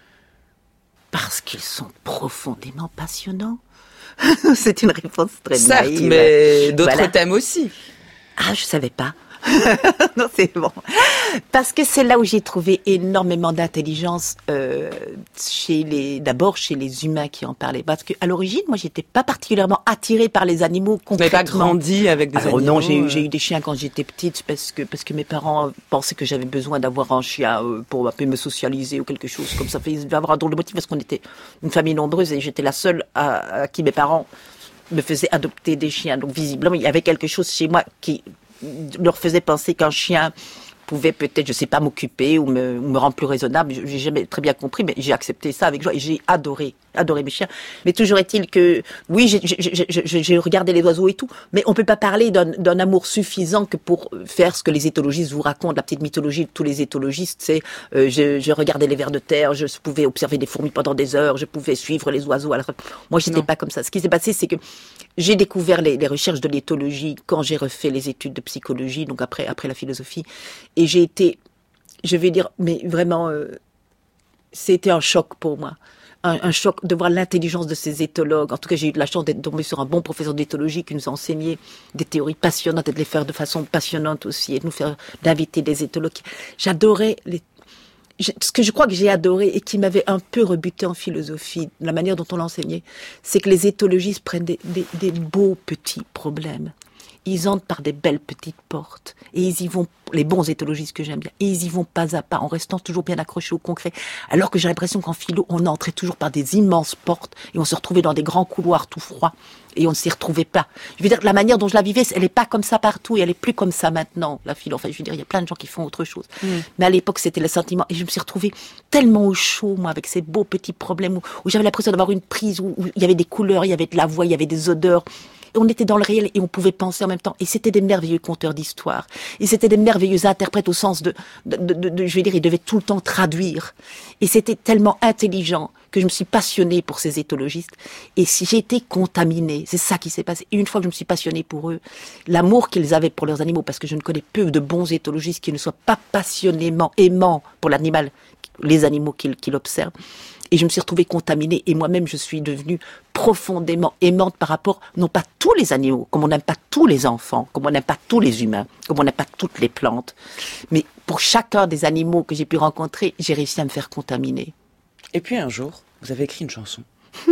Parce qu'ils sont profondément passionnants. C'est une réponse très naïve.
Certes, mais d'autres thèmes aussi.
Ah, je savais pas. Non, c'est bon. Parce que c'est là où j'ai trouvé énormément d'intelligence d'abord chez les humains qui en parlaient. Parce que à l'origine, moi, j'étais pas particulièrement attirée par les animaux concrètement.
Vous n'avez pas grandi avec des animaux?
Non, j'ai eu des chiens quand j'étais petite parce que mes parents pensaient que j'avais besoin d'avoir un chien pour un peu me socialiser ou quelque chose comme ça. Il devait avoir un drôle de motif parce qu'on était une famille nombreuse et j'étais la seule à qui mes parents me faisaient adopter des chiens. Donc visiblement, il y avait quelque chose chez moi qui leur faisait penser qu'un chien pouvait peut-être, je sais pas, m'occuper ou me rendre plus raisonnable. J'ai jamais très bien compris, mais j'ai accepté ça avec joie et j'ai adoré mes chiens. Mais toujours est-il que, oui, j'ai regardé les oiseaux et tout, mais on peut pas parler d'un amour suffisant que pour faire ce que les éthologistes vous racontent, la petite mythologie de tous les éthologistes, c'est, je regardais les vers de terre, je pouvais observer des fourmis pendant des heures, je pouvais suivre les oiseaux à la fin. Moi, j'étais pas comme ça. Ce qui s'est passé, c'est que j'ai découvert les recherches de l'éthologie quand j'ai refait les études de psychologie, donc après la philosophie, et j'ai été, je vais dire, mais vraiment, c'était un choc pour moi. Un choc de voir l'intelligence de ces éthologues. En tout cas, j'ai eu de la chance d'être tombée sur un bon professeur d'éthologie qui nous a enseigné des théories passionnantes et de les faire de façon passionnante aussi, et de nous faire d'inviter des éthologues. J'adorais ce que je crois que j'ai adoré et qui m'avait un peu rebuté en philosophie, la manière dont on l'enseignait, c'est que les éthologistes prennent des beaux petits problèmes. Ils entrent par des belles petites portes et ils y vont, les bons éthologistes que j'aime bien, et ils y vont pas à pas en restant toujours bien accrochés au concret. Alors que j'ai l'impression qu'en philo, on entrait toujours par des immenses portes et on se retrouvait dans des grands couloirs tout froids et on ne s'y retrouvait pas. Je veux dire, la manière dont je la vivais, elle est pas comme ça partout et elle est plus comme ça maintenant, la philo. Enfin, je veux dire, il y a plein de gens qui font autre chose. Mais à l'époque, c'était le sentiment et je me suis retrouvée tellement au chaud, moi, avec ces beaux petits problèmes où j'avais l'impression d'avoir une prise où il y avait des couleurs, il y avait de la voix, il y avait des odeurs. Et on était dans le réel et on pouvait penser en même temps. Et c'était des merveilleux conteurs d'histoire. Et c'était des merveilleux interprètes au sens de je vais dire, ils devaient tout le temps traduire. Et c'était tellement intelligent que je me suis passionnée pour ces éthologistes. Et si j'ai été contaminée, c'est ça qui s'est passé. Et une fois que je me suis passionnée pour eux, l'amour qu'ils avaient pour leurs animaux, parce que je ne connais peu de bons éthologistes qui ne soient pas passionnément aimants pour l'animal, les animaux qu'ils observent. Et je me suis retrouvée contaminée et moi-même je suis devenue profondément aimante par rapport, non pas tous les animaux, comme on n'aime pas tous les enfants, comme on n'aime pas tous les humains, comme on n'aime pas toutes les plantes. Mais pour chacun des animaux que j'ai pu rencontrer, j'ai réussi à me faire contaminer.
Et puis un jour, vous avez écrit une chanson.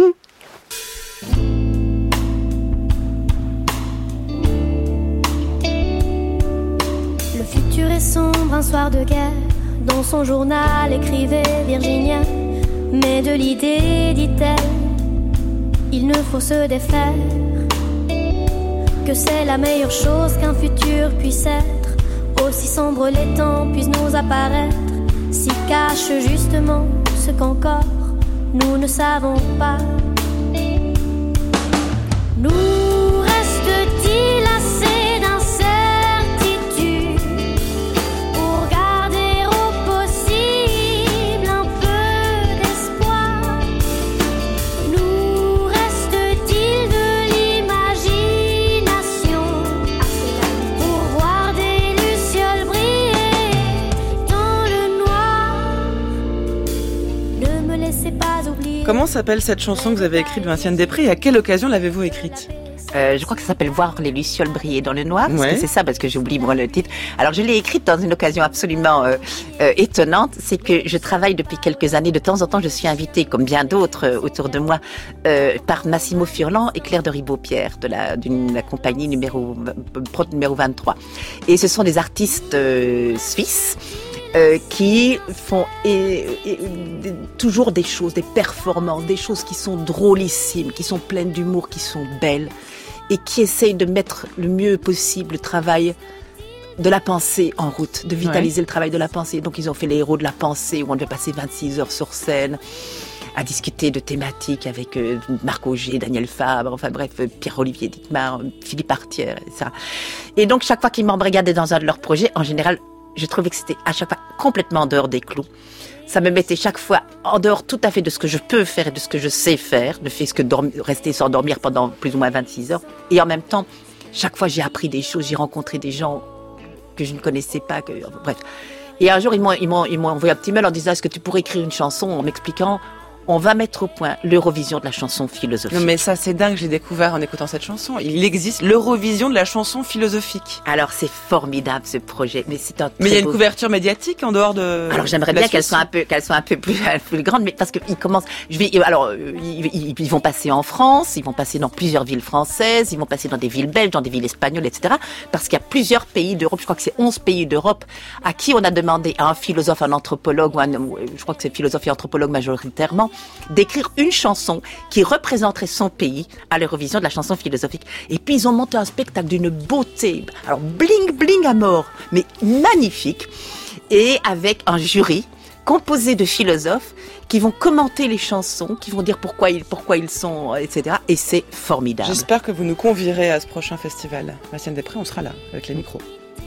Le futur est sombre, un soir de guerre, dans son journal écrivait Virginia. Mais de l'idée, dit-elle, il ne faut se défaire, que c'est la meilleure chose qu'un futur puisse être. Aussi sombre les temps puissent nous apparaître, s'y cache justement ce qu'encore nous ne savons pas. Nous reste-t-il assez d'incertitude pour garder au possible un peu d'espoir? Nous reste-t-il de l'imagination pour voir des lucioles briller dans le noir? Ne me laissez pas oublier.
Comment s'appelle cette chanson que vous avez écrite, Vinciane Després, et à quelle occasion l'avez-vous écrite?
Je crois que ça s'appelle Voir les lucioles briller dans le noir. Parce que c'est ça, parce que j'oublie moi le titre. Alors je l'ai écrite dans une occasion absolument étonnante. C'est que je travaille depuis quelques années. De temps en temps, je suis invitée, comme bien d'autres autour de moi, par Massimo Furlan et Claire de Ribaud-Pierre de la compagnie numéro 23. Et ce sont des artistes suisses. Qui font toujours des choses, des performances, des choses qui sont drôlissimes, qui sont pleines d'humour, qui sont belles, et qui essayent de mettre le mieux possible le travail de la pensée en route, de vitaliser le travail de la pensée. Donc ils ont fait les héros de la pensée, où on devait passer 26 heures sur scène, à discuter de thématiques avec Marc Auger, Daniel Fabre, enfin bref, Pierre-Olivier Dittmar, Philippe Artière, etc. Et donc chaque fois qu'ils m'embrigadaient dans un de leurs projets, en général, je trouvais que c'était à chaque fois complètement en dehors des clous. Ça me mettait chaque fois en dehors tout à fait de ce que je peux faire et de ce que je sais faire, ne fait que rester sans dormir pendant plus ou moins 26 heures. Et en même temps, chaque fois j'ai appris des choses, j'ai rencontré des gens que je ne connaissais pas, bref. Et un jour, ils m'ont envoyé un petit mail en disant: est-ce que tu pourrais écrire une chanson, en m'expliquant, on va mettre au point l'Eurovision de la chanson philosophique.
Non mais ça c'est dingue, j'ai découvert en écoutant cette chanson. Il existe l'Eurovision de la chanson philosophique.
Alors c'est formidable ce projet, mais c'est un très
Mais il y a une couverture médiatique en dehors de.
Alors j'aimerais bien qu'elle soit un peu plus grande, mais parce qu'ils commencent. Ils vont passer en France, ils vont passer dans plusieurs villes françaises, ils vont passer dans des villes belges, dans des villes espagnoles, etc. Parce qu'il y a plusieurs pays d'Europe, je crois que c'est 11 pays d'Europe, à qui on a demandé à un philosophe, un anthropologue, je crois que c'est philosophe et anthropologue majoritairement, d'écrire une chanson qui représenterait son pays à l'Eurovision de la chanson philosophique. Et puis ils ont monté un spectacle d'une beauté, alors bling bling à mort, mais magnifique, et avec un jury composé de philosophes qui vont commenter les chansons, qui vont dire pourquoi ils sont, etc. Et c'est formidable.
J'espère que vous nous convierez à ce prochain festival. Vinciane Després, on sera là, avec les micros.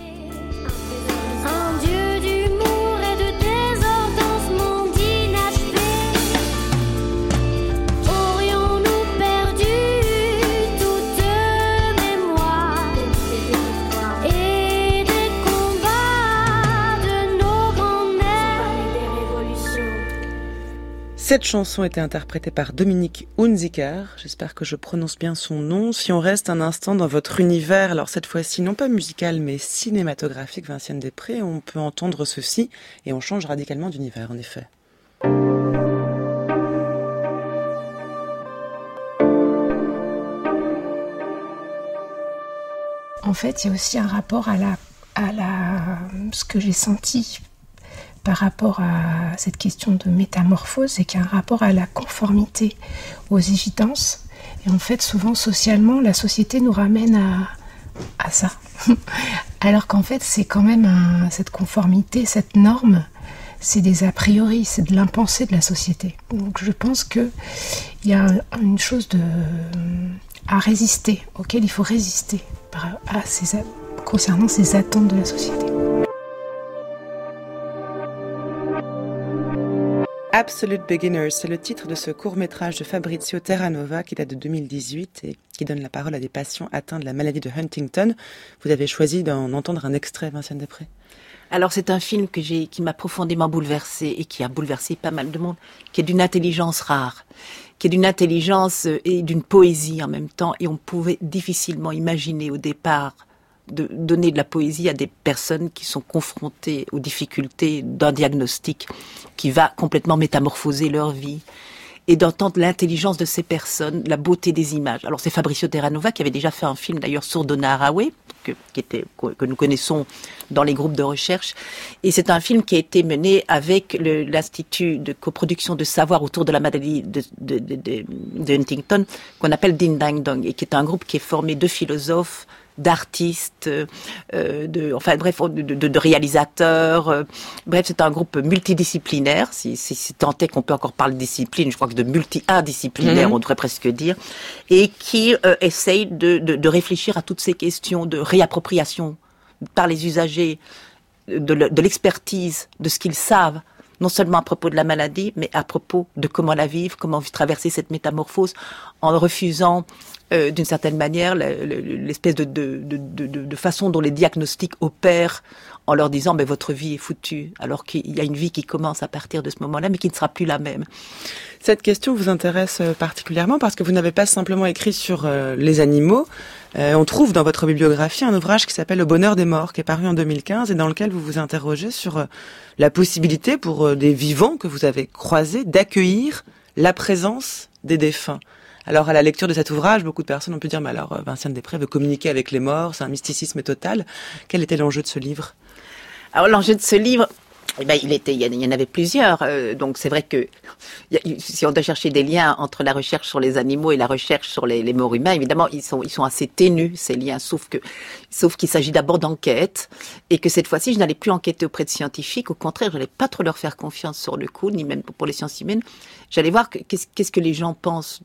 Cette chanson était interprétée par Dominique Hunziker. J'espère que je prononce bien son nom. Si on reste un instant dans votre univers, alors cette fois-ci non pas musical mais cinématographique, Vinciane Després, on peut entendre ceci et on change radicalement d'univers en effet.
En fait, il y a aussi un rapport à ce que j'ai senti par rapport à cette question de métamorphose, et qu'il y a un rapport à la conformité, aux évidences. Et en fait, souvent, socialement, la société nous ramène à ça. Alors qu'en fait, c'est quand même cette conformité, cette norme, c'est des a priori, c'est de l'impensé de la société. Donc je pense qu'il y a une chose à résister, auquel il faut résister concernant ces attentes de la société.
Absolute Beginners, c'est le titre de ce court-métrage de Fabrizio Terranova qui date de 2018 et qui donne la parole à des patients atteints de la maladie de Huntington. Vous avez choisi d'en entendre un extrait, Vinciane Després.
Alors c'est un film qui m'a profondément bouleversée et qui a bouleversé pas mal de monde, qui est d'une intelligence rare, qui est d'une intelligence et d'une poésie en même temps, et on pouvait difficilement imaginer au départ de donner de la poésie à des personnes qui sont confrontées aux difficultés d'un diagnostic qui va complètement métamorphoser leur vie, et d'entendre l'intelligence de ces personnes, la beauté des images. Alors c'est Fabrizio Terranova qui avait déjà fait un film d'ailleurs sur Donna Haraway, que nous connaissons dans les groupes de recherche, et c'est un film qui a été mené avec l'Institut de coproduction de savoir autour de la maladie de Huntington, qu'on appelle Ding Dang Dong, et qui est un groupe qui est formé de philosophes, d'artistes, de réalisateurs. Bref, c'est un groupe multidisciplinaire, si tant est qu'on peut encore parler de discipline, je crois que de multi-indisciplinaire, on devrait presque dire, et qui essaye de réfléchir à toutes ces questions de réappropriation par les usagers de l'expertise, de ce qu'ils savent, non seulement à propos de la maladie, mais à propos de comment la vivre, comment traverser cette métamorphose, en refusant d'une certaine manière l'espèce de façon dont les diagnostics opèrent, en leur disant votre vie est foutue, alors qu'il y a une vie qui commence à partir de ce moment-là, mais qui ne sera plus la même.
Cette question vous intéresse particulièrement parce que vous n'avez pas simplement écrit sur les animaux. On trouve dans votre bibliographie un ouvrage qui s'appelle Le bonheur des morts, qui est paru en 2015 et dans lequel vous vous interrogez sur la possibilité pour des vivants que vous avez croisés d'accueillir la présence des défunts. Alors, à la lecture de cet ouvrage, beaucoup de personnes ont pu dire, mais alors, Vinciane Després veut communiquer avec les morts, c'est un mysticisme total. Quel était l'enjeu de ce livre?
Alors, l'enjeu de ce livre, il y en avait plusieurs. Donc, c'est vrai que si on doit chercher des liens entre la recherche sur les animaux et la recherche sur les morts humains, évidemment, ils sont assez ténus, ces liens, sauf qu'il s'agit d'abord d'enquête, et que cette fois-ci, je n'allais plus enquêter auprès de scientifiques. Au contraire, je n'allais pas trop leur faire confiance sur le coup, ni même pour les sciences humaines. J'allais voir qu'est-ce que les gens pensent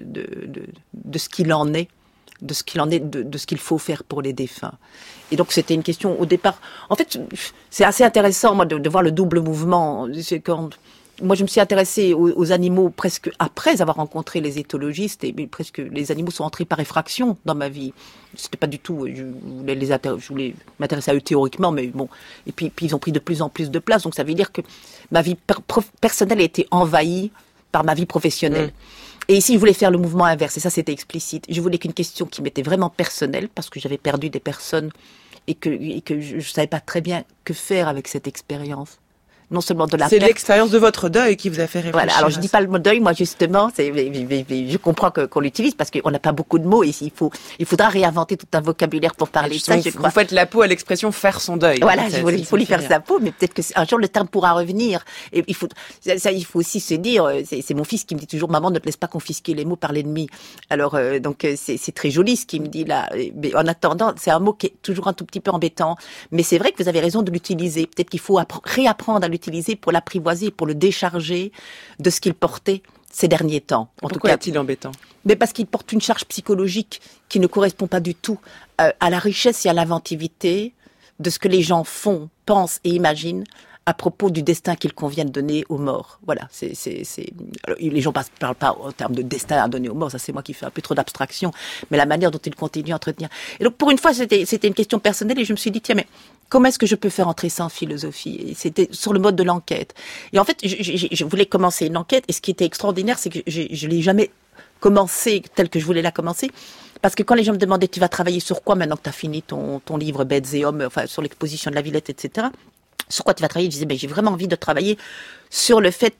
de ce qu'il en est, de ce qu'il faut faire pour les défunts. Et donc c'était une question au départ. En fait, c'est assez intéressant moi de voir le double mouvement. C'est quand moi je me suis intéressée aux animaux presque après avoir rencontré les éthologistes, et presque les animaux sont entrés par effraction dans ma vie. C'était pas du tout. Je voulais m'intéresser à eux théoriquement, mais bon. Et puis ils ont pris de plus en plus de place. Donc ça veut dire que ma vie personnelle a été envahie par ma vie professionnelle. Et ici, je voulais faire le mouvement inverse, et ça, c'était explicite. Je voulais qu'une question qui m'était vraiment personnelle, parce que j'avais perdu des personnes, et que je savais pas très bien que faire avec cette expérience non seulement de la
C'est
perte.
l'expérience de votre deuil qui vous a fait réfléchir.
Voilà. Alors je dis pas le mot deuil, moi justement, je comprends qu'on l'utilise parce qu'on n'a pas beaucoup de mots et il faudra réinventer tout un vocabulaire pour parler de ça. Je crois.
Vous faites la peau à l'expression faire son deuil.
Voilà, il faut lui faire sa peau, mais peut-être que un jour le terme pourra revenir. Et il faut aussi se dire, c'est mon fils qui me dit toujours, maman, ne te laisse pas confisquer les mots par l'ennemi. Alors donc c'est très joli ce qu'il me dit là. Mais en attendant, c'est un mot qui est toujours un tout petit peu embêtant. Mais c'est vrai que vous avez raison de l'utiliser. Peut-être qu'il faut réapprendre à l'utiliser pour l'apprivoiser, pour le décharger de ce qu'il portait ces derniers temps.
Pourquoi est-il embêtant ?
Mais parce qu'il porte une charge psychologique qui ne correspond pas du tout à la richesse et à l'inventivité de ce que les gens font, pensent et imaginent à propos du destin qu'il convient de donner aux morts. Voilà, Alors, les gens parlent pas en termes de destin à donner aux morts, ça c'est moi qui fais un peu trop d'abstraction, mais la manière dont ils continuent à entretenir. Et donc pour une fois, c'était une question personnelle et je me suis dit, tiens, mais comment est-ce que je peux faire entrer ça en philosophie ? Et c'était sur le mode de l'enquête. Et en fait, je voulais commencer une enquête et ce qui était extraordinaire, c'est que je l'ai jamais commencé telle que je voulais la commencer. Parce que quand les gens me demandaient, tu vas travailler sur quoi maintenant que tu as fini ton livre Bêtes et Hommes, enfin sur l'exposition de la Villette, etc., sur quoi tu vas travailler? Je disais, j'ai vraiment envie de travailler sur le fait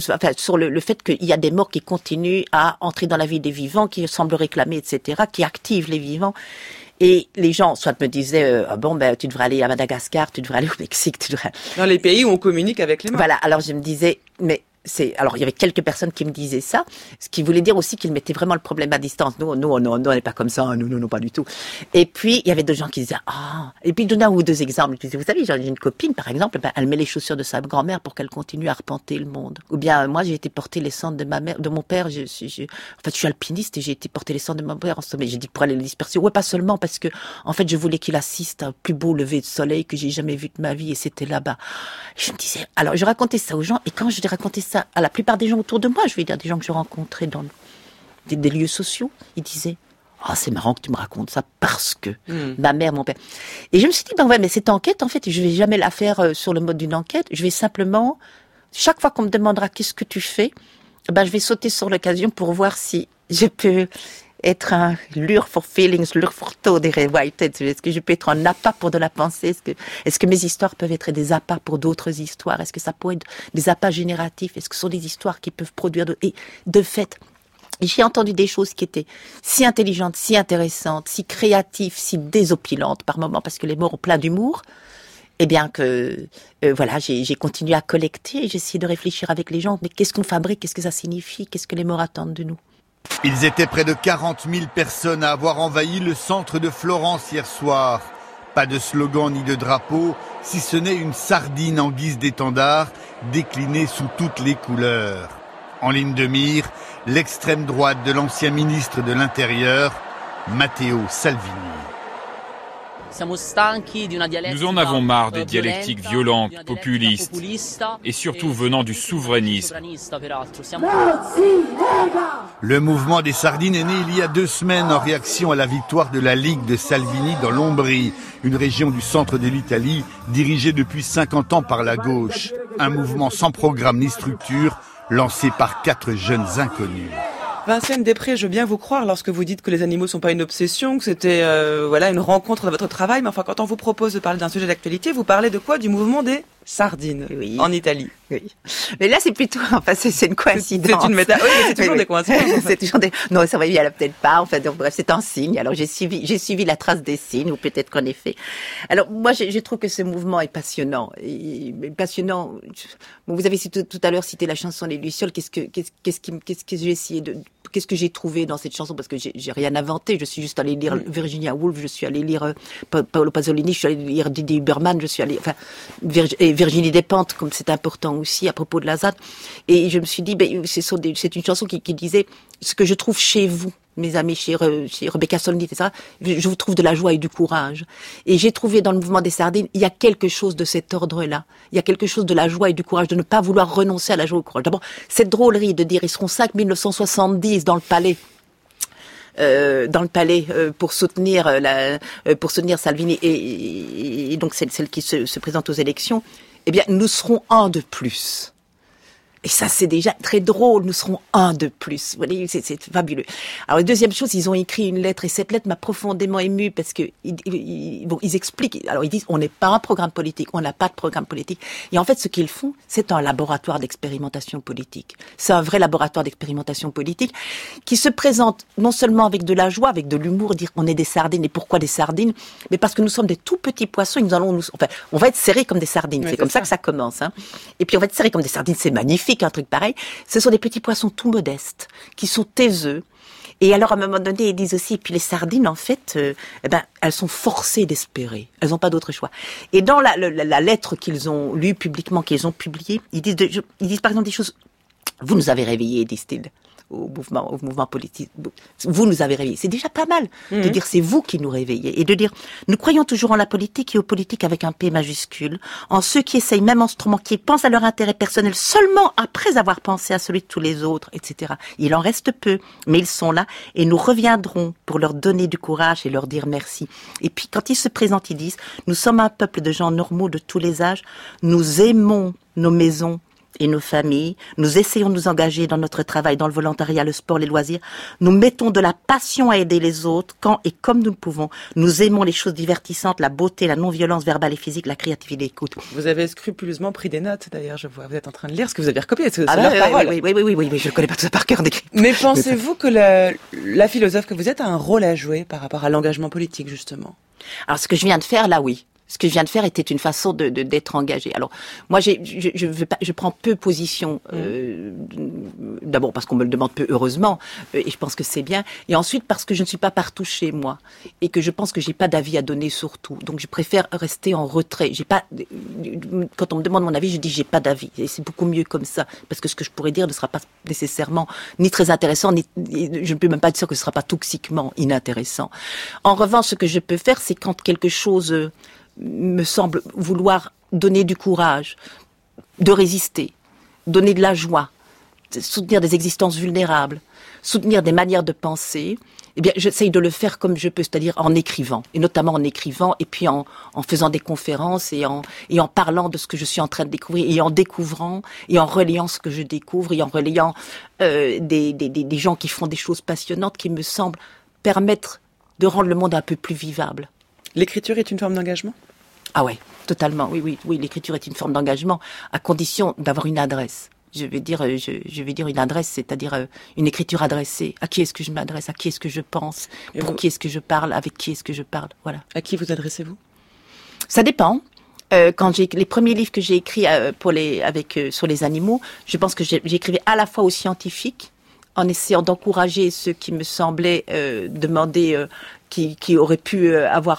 le fait qu'il y a des morts qui continuent à entrer dans la vie des vivants, qui semblent réclamer, etc., qui activent les vivants. Et les gens, soit me disaient, tu devrais aller à Madagascar, tu devrais aller au Mexique, tu devrais...
Dans les pays où on communique avec les morts.
Voilà, alors je me disais, alors il y avait quelques personnes qui me disaient ça, ce qui voulait dire aussi qu'ils mettaient vraiment le problème à distance. Nous on n'est pas comme ça, nous pas du tout. Et puis il y avait d'autres gens qui disaient et puis je donnais un ou deux exemples. Je disais, vous savez, j'ai une copine par exemple, elle met les chaussures de sa grand-mère pour qu'elle continue à arpenter le monde. Ou bien moi j'ai été porter les cendres de mon père. Je suis alpiniste et j'ai été porter les cendres de mon père en sommet. J'ai dit pour aller les disperser. Ouais, pas seulement parce que en fait je voulais qu'il assiste à un plus beau lever de soleil que j'ai jamais vu de ma vie et c'était là-bas. Et je me disais, alors je racontais ça aux gens et quand je les racontais ça à la plupart des gens autour de moi, je vais dire des gens que je rencontrais dans des lieux sociaux, ils disaient c'est marrant que tu me racontes ça parce que ma mère, mon père. Et je me suis dit mais cette enquête en fait, je vais jamais la faire sur le mode d'une enquête, je vais simplement chaque fois qu'on me demandera qu'est-ce que tu fais, je vais sauter sur l'occasion pour voir si je peux être un lure for feelings, lure for thought, dirait Whitehead. Est-ce que je peux être un appât pour de la pensée? Est-ce que mes histoires peuvent être des appâts pour d'autres histoires? Est-ce que ça peut être des appâts génératifs? Est-ce que ce sont des histoires qui peuvent produire et de fait, j'ai entendu des choses qui étaient si intelligentes, si intéressantes, si créatives, si désopilantes par moments, parce que les morts ont plein d'humour. Eh bien que, j'ai continué à collecter et j'ai essayé de réfléchir avec les gens. Mais qu'est-ce qu'on fabrique? Qu'est-ce que ça signifie? Qu'est-ce que les morts attendent de nous?
Ils étaient près de 40 000 personnes à avoir envahi le centre de Florence hier soir. Pas de slogan ni de drapeau, si ce n'est une sardine en guise d'étendard, déclinée sous toutes les couleurs. En ligne de mire, l'extrême droite de l'ancien ministre de l'Intérieur, Matteo Salvini.
Nous en avons marre des dialectiques violentes, populistes, et surtout venant du souverainisme.
Le mouvement des sardines est né il y a 2 semaines en réaction à la victoire de la Ligue de Salvini dans l'Ombrie, une région du centre de l'Italie dirigée depuis 50 ans par la gauche. Un mouvement sans programme ni structure, lancé par 4 jeunes inconnus.
Vinciane Després, je veux bien vous croire lorsque vous dites que les animaux sont pas une obsession, que c'était une rencontre dans votre travail, mais enfin quand on vous propose de parler d'un sujet d'actualité, vous parlez de quoi? Du mouvement des sardines en Italie.
Oui. Mais là c'est plutôt, c'est une coïncidence.
C'est une méta. Oui, mais c'est toujours des coïncidences. En fait.
C'est toujours non, ça va, il y en a peut-être pas. En fait, donc, bref, c'est un signe. Alors j'ai suivi la trace des signes, ou peut-être qu'en effet. Alors moi, je trouve que ce mouvement est passionnant. Passionnant. Bon, vous avez tout à l'heure cité la chanson Les Lucioles. Qu'est-ce que j'ai essayé de qu'est-ce que j'ai trouvé dans cette chanson? Parce que j'ai rien inventé. Je suis juste allée lire Virginia Woolf, je suis allée lire Paolo Pasolini, je suis allée lire Didier Huberman, je suis allée, et Virginie Despentes, comme c'est important aussi à propos de la ZAD. Et je me suis dit, c'est une chanson qui disait ce que je trouve chez vous, mes amis, chez Rebecca Solnit, etc. Je vous trouve de la joie et du courage. Et j'ai trouvé dans le mouvement des sardines, il y a quelque chose de cet ordre-là. Il y a quelque chose de la joie et du courage, de ne pas vouloir renoncer à la joie et au courage. D'abord, cette drôlerie de dire, ils seront 5 1970 dans le palais. Pour soutenir Salvini et donc celle qui se présente aux élections. Eh bien, nous serons un de plus. Et ça, c'est déjà très drôle. Nous serons un de plus. Vous voyez, c'est fabuleux. Alors, la deuxième chose, ils ont écrit une lettre et cette lettre m'a profondément émue parce que ils expliquent. Alors, ils disent, on n'est pas un programme politique, on n'a pas de programme politique. Et en fait, ce qu'ils font, c'est un laboratoire d'expérimentation politique. C'est un vrai laboratoire d'expérimentation politique qui se présente non seulement avec de la joie, avec de l'humour, dire on est des sardines. Et pourquoi des sardines? Mais parce que nous sommes des tout petits poissons et on va être serrés comme des sardines. C'est comme ça que ça commence, hein. Et puis, on va être serrés comme des sardines, c'est magnifique. Un truc pareil, ce sont des petits poissons tout modestes, qui sont taiseux. Et alors, à un moment donné, ils disent aussi, puis les sardines, en fait, elles sont forcées d'espérer. Elles n'ont pas d'autre choix. Et dans la lettre qu'ils ont lue publiquement, qu'ils ont publiée, ils disent par exemple des choses. Vous nous avez réveillés, disent-ils, au mouvement politique. Vous nous avez réveillés. C'est déjà pas mal de dire c'est vous qui nous réveillez. Et de dire, nous croyons toujours en la politique et aux politiques avec un P majuscule, en ceux qui essayent, même en ce moment, qui pensent à leur intérêt personnel seulement après avoir pensé à celui de tous les autres, etc. Il en reste peu, mais ils sont là et nous reviendrons pour leur donner du courage et leur dire merci. Et puis, quand ils se présentent, ils disent, nous sommes un peuple de gens normaux de tous les âges, nous aimons nos maisons et nos familles, nous essayons de nous engager dans notre travail, dans le volontariat, le sport, les loisirs. Nous mettons de la passion à aider les autres quand et comme nous le pouvons. Nous aimons les choses divertissantes, la beauté, la non-violence verbale et physique, la créativité, l'écoute.
Vous avez scrupuleusement pris des notes, d'ailleurs, je vois. Vous êtes en train de lire ce que vous avez recopié. C'est leur parole.
Oui, je ne connais pas tout ça par cœur d'écrit.
Mais pensez-vous que la philosophe que vous êtes a un rôle à jouer par rapport à l'engagement politique, justement?
Alors, ce que je viens de faire, là, oui. Ce que je viens de faire était une façon d'être engagée. Alors, moi, je prends peu position, d'abord parce qu'on me le demande peu, heureusement, et je pense que c'est bien, et ensuite parce que je ne suis pas partout chez moi, et que je pense que j'ai pas d'avis à donner sur tout. Donc, je préfère rester en retrait. Quand on me demande mon avis, je dis j'ai pas d'avis. Et c'est beaucoup mieux comme ça, parce que ce que je pourrais dire ne sera pas nécessairement ni très intéressant, je ne peux même pas dire que ce sera pas toxiquement inintéressant. En revanche, ce que je peux faire, c'est quand quelque chose me semble vouloir donner du courage, de résister, donner de la joie, soutenir des existences vulnérables, soutenir des manières de penser, eh bien, j'essaye de le faire comme je peux, c'est-à-dire en écrivant, et notamment en écrivant, et puis en faisant des conférences, et en parlant de ce que je suis en train de découvrir, et en découvrant, et en relayant ce que je découvre, et en relayant des gens qui font des choses passionnantes qui me semblent permettre de rendre le monde un peu plus vivable.
L'écriture est une forme d'engagement?
Ah ouais, totalement. Oui, l'écriture est une forme d'engagement, à condition d'avoir une adresse. Je vais dire une adresse, c'est-à-dire une écriture adressée. À qui est-ce que je m'adresse? À qui est-ce que je pense? Qui est-ce que je parle? Avec qui est-ce que je parle? Voilà.
À qui vous adressez-vous?
Ça dépend. Quand les premiers livres que j'ai écrits sur les animaux, je pense que j'écrivais à la fois aux scientifiques, en essayant d'encourager ceux qui me semblaient demander, qui auraient pu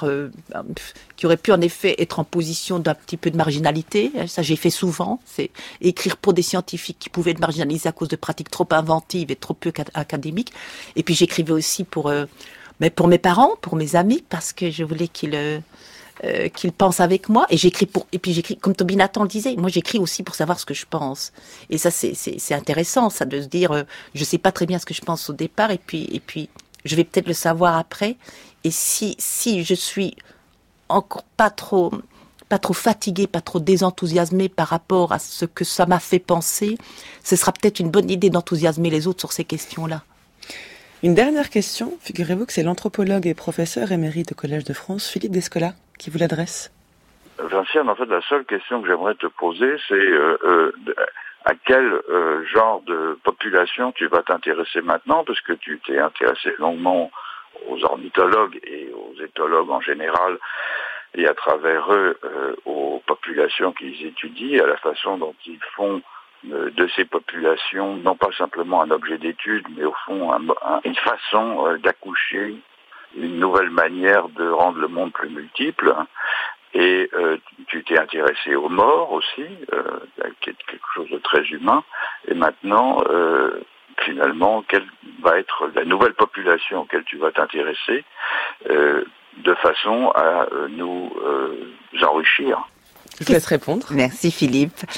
en effet être en position d'un petit peu de marginalité. Ça, j'ai fait souvent. C'est écrire pour des scientifiques qui pouvaient être marginalisés à cause de pratiques trop inventives et trop peu académiques. Et puis j'écrivais aussi pour mes parents, pour mes amis, parce que je voulais qu'ils pensent avec moi, et j'écris comme Toby Nathan le disait, moi j'écris aussi pour savoir ce que je pense, et ça c'est intéressant, ça, de se dire je sais pas très bien ce que je pense au départ, et puis je vais peut-être le savoir après, et si je suis encore pas trop fatiguée, pas trop désenthousiasmée par rapport à ce que ça m'a fait penser, ce sera peut-être une bonne idée d'enthousiasmer les autres sur ces questions-là.
Une dernière question, figurez-vous que c'est l'anthropologue et professeur émérite au Collège de France, Philippe Descola, qui vous l'adresse.
Vinciane, en fait, la seule question que j'aimerais te poser, c'est à quel genre de population tu vas t'intéresser maintenant, parce que tu t'es intéressé longuement aux ornithologues et aux éthologues en général, et à travers eux aux populations qu'ils étudient, à la façon dont ils font de ces populations, non pas simplement un objet d'étude, mais au fond une façon d'accoucher, une nouvelle manière de rendre le monde plus multiple. Et tu t'es intéressé aux morts aussi, quelque chose de très humain. Et maintenant, finalement, quelle va être la nouvelle population auquel tu vas t'intéresser, de façon à nous enrichir?
Je vous laisse répondre.
Merci Philippe.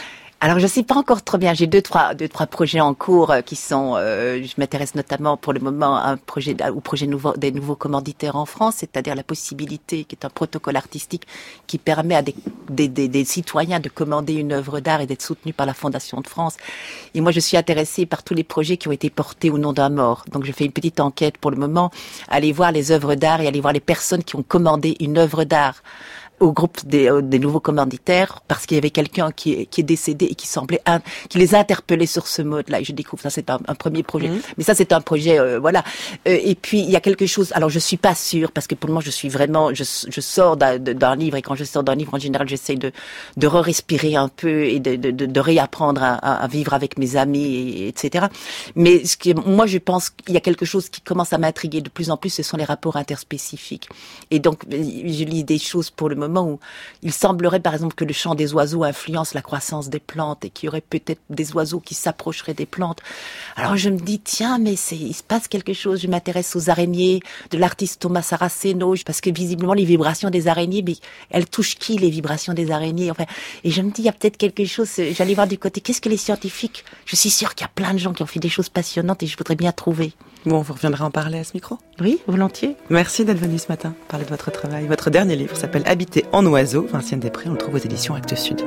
Alors je sais pas encore trop bien. J'ai deux trois projets en cours qui sont. Je m'intéresse notamment pour le moment à un projet des nouveaux commanditaires en France, c'est-à-dire la possibilité, qui est un protocole artistique qui permet à des citoyens de commander une œuvre d'art et d'être soutenus par la Fondation de France. Et moi je suis intéressée par tous les projets qui ont été portés au nom d'un mort. Donc je fais une petite enquête pour le moment, aller voir les œuvres d'art et aller voir les personnes qui ont commandé une œuvre d'art au groupe des nouveaux commanditaires, parce qu'il y avait quelqu'un qui est décédé et qui semblait qui les a interpellés sur ce mode-là. Et je découvre ça, c'est un premier projet. Mais ça, c'est un projet, voilà. Et puis il y a quelque chose. Alors je suis pas sûre, parce que pour le moment je suis vraiment, je sors d'un livre, et quand je sors d'un livre en général, j'essaye de re-respirer un peu et de réapprendre à vivre avec mes amis, etc. Mais moi je pense qu'il y a quelque chose qui commence à m'intriguer de plus en plus, ce sont les rapports interspécifiques. Et donc je lis des choses pour le moment où il semblerait par exemple que le chant des oiseaux influence la croissance des plantes et qu'il y aurait peut-être des oiseaux qui s'approcheraient des plantes. Alors je me dis, tiens, mais il se passe quelque chose. Je m'intéresse aux araignées de l'artiste Thomas Saraceno, parce que visiblement les vibrations des araignées, mais elles touchent qui, les vibrations des araignées? Enfin, et je me dis, il y a peut-être quelque chose. J'allais voir du côté, qu'est-ce que les scientifiques? Je suis sûre qu'il y a plein de gens qui ont fait des choses passionnantes et je voudrais bien trouver.
Bon, vous reviendrez en parler à ce micro?
Oui, volontiers.
Merci d'être venu ce matin parler de votre travail. Votre dernier livre s'appelle Habiter en oiseau. Vinciane Després, on le trouve aux éditions Actes Sud.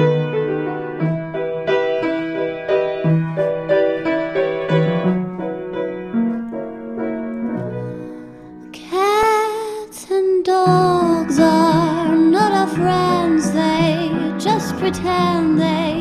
Cats and dogs are not our friends. They just pretend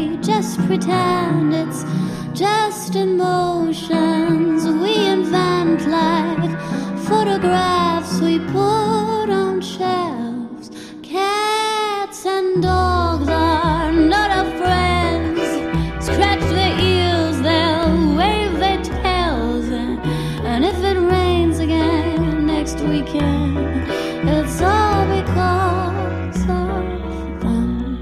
it's just emotions we invent, like photographs we put on shelves. Cats and dogs are not our friends. Scratch their ears, they'll wave their tails, and if it rains again next weekend, it's all because of them.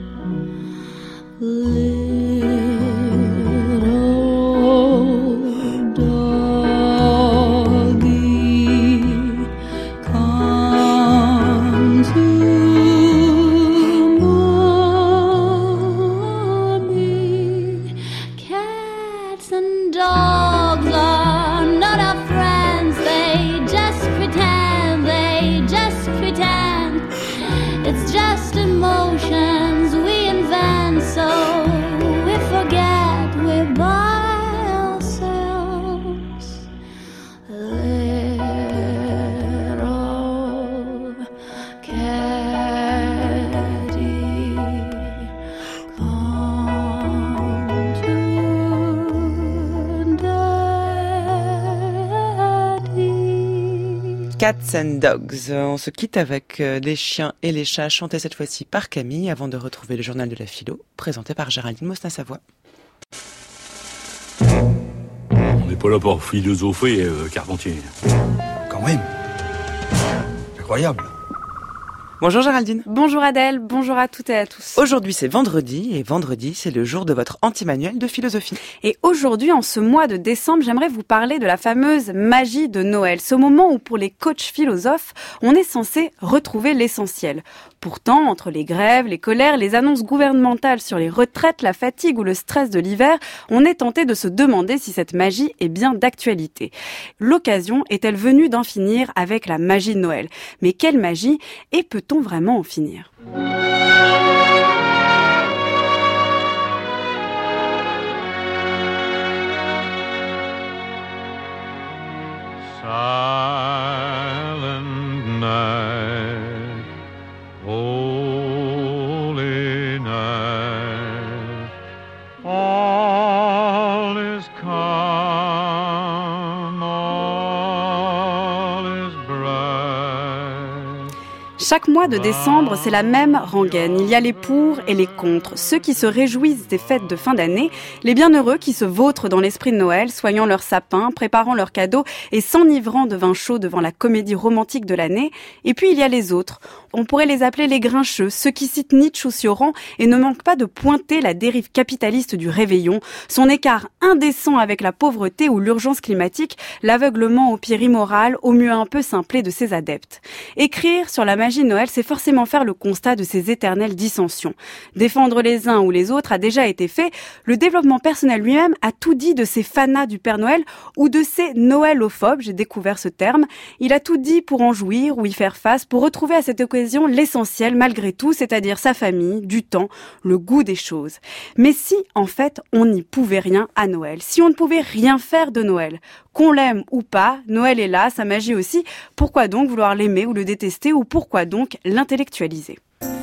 Cats and Dogs. On se quitte avec Les chiens et les chats, chantés cette fois-ci par Camille, avant de retrouver le journal de la philo, présenté par Géraldine Mosna-Savoie.
On n'est pas là pour philosopher, Carpentier.
Quand même. C'est incroyable.
Bonjour Géraldine.
Bonjour Adèle, bonjour à toutes et à tous.
Aujourd'hui c'est vendredi, et vendredi c'est le jour de votre anti-manuel de philosophie.
Et aujourd'hui, en ce mois de décembre, j'aimerais vous parler de la fameuse magie de Noël. Ce moment où pour les coachs philosophes, on est censé retrouver l'essentiel. Pourtant, entre les grèves, les colères, les annonces gouvernementales sur les retraites, la fatigue ou le stress de l'hiver, on est tenté de se demander si cette magie est bien d'actualité. L'occasion est-elle venue d'en finir avec la magie de Noël? Mais quelle magie? Et peut-on vraiment en finir?
Silent night, holy night, all is calm, all is bright.
Chaque mois de décembre, c'est la même rengaine. Il y a les pour et les contre. Ceux qui se réjouissent des fêtes de fin d'année, les bienheureux qui se vautrent dans l'esprit de Noël, soignant leur sapin, préparant leurs cadeaux et s'enivrant de vin chaud devant la comédie romantique de l'année. Et puis il y a les autres. On pourrait les appeler les grincheux, ceux qui citent Nietzsche ou Sioran et ne manquent pas de pointer la dérive capitaliste du réveillon, son écart indécent avec la pauvreté ou l'urgence climatique, l'aveuglement au pire immoral, au mieux un peu simplé de ses adeptes. Écrire sur la magie magie de Noël, c'est forcément faire le constat de ces éternelles dissensions. Défendre les uns ou les autres a déjà été fait. Le développement personnel lui-même a tout dit de ces fanas du Père Noël ou de ces noëlophobes, j'ai découvert ce terme. Il a tout dit pour en jouir ou y faire face, pour retrouver à cette occasion l'essentiel malgré tout, c'est-à-dire sa famille, du temps, le goût des choses. Mais si, en fait, on n'y pouvait rien à Noël, si on ne pouvait rien faire de Noël, qu'on l'aime ou pas, Noël est là, sa magie aussi, pourquoi donc vouloir l'aimer ou le détester, ou pourquoi donc l'intellectualiser ?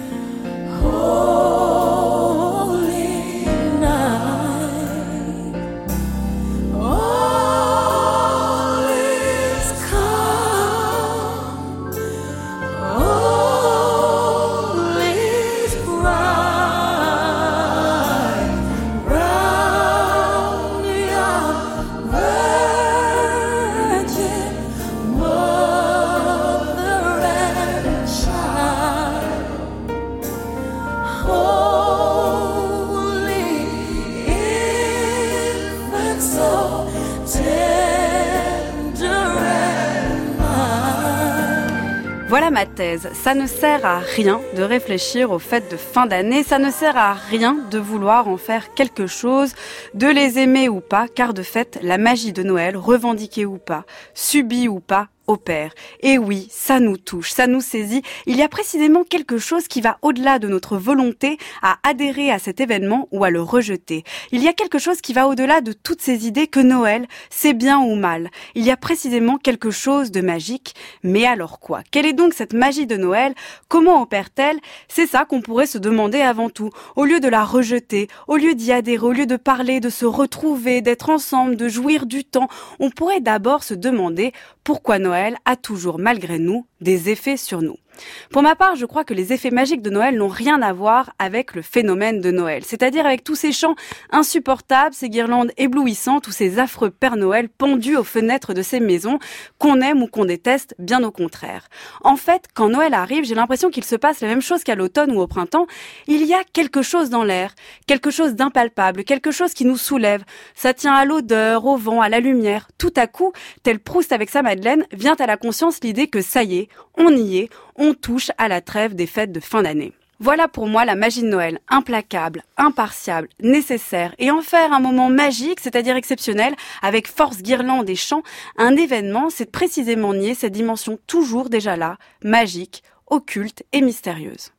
Voilà ma thèse. Ça ne sert à rien de réfléchir aux fêtes de fin d'année. Ça ne sert à rien de vouloir en faire quelque chose, de les aimer ou pas, car de fait, la magie de Noël, revendiquée ou pas, subie ou pas, opère. Et oui, ça nous touche, ça nous saisit. Il y a précisément quelque chose qui va au-delà de notre volonté à adhérer à cet événement ou à le rejeter. Il y a quelque chose qui va au-delà de toutes ces idées que Noël, c'est bien ou mal. Il y a précisément quelque chose de magique. Mais alors quoi ? Quelle est donc cette magie de Noël ? Comment opère-t-elle ? C'est ça qu'on pourrait se demander avant tout. Au lieu de la rejeter, au lieu d'y adhérer, au lieu de parler, de se retrouver, d'être ensemble, de jouir du temps, on pourrait d'abord se demander pourquoi Noël a toujours, malgré nous, des effets sur nous. Pour ma part, je crois que les effets magiques de Noël n'ont rien à voir avec le phénomène de Noël, c'est-à-dire avec tous ces chants insupportables, ces guirlandes éblouissantes ou ces affreux Pères Noël pendus aux fenêtres de ces maisons, qu'on aime ou qu'on déteste, bien au contraire. En fait, quand Noël arrive, j'ai l'impression qu'il se passe la même chose qu'à l'automne ou au printemps. Il y a quelque chose dans l'air, quelque chose d'impalpable, quelque chose qui nous soulève. Ça tient à l'odeur, au vent, à la lumière. Tout à coup, tel Proust avec sa Madeleine, vient à la conscience l'idée que ça y est, on y est, on touche à la trêve des fêtes de fin d'année. Voilà pour moi la magie de Noël, implacable, impartiable, nécessaire, et en faire un moment magique, c'est-à-dire exceptionnel, avec force, guirlande et chant, un événement, c'est précisément nier cette dimension toujours déjà là, magique, occulte et mystérieuse.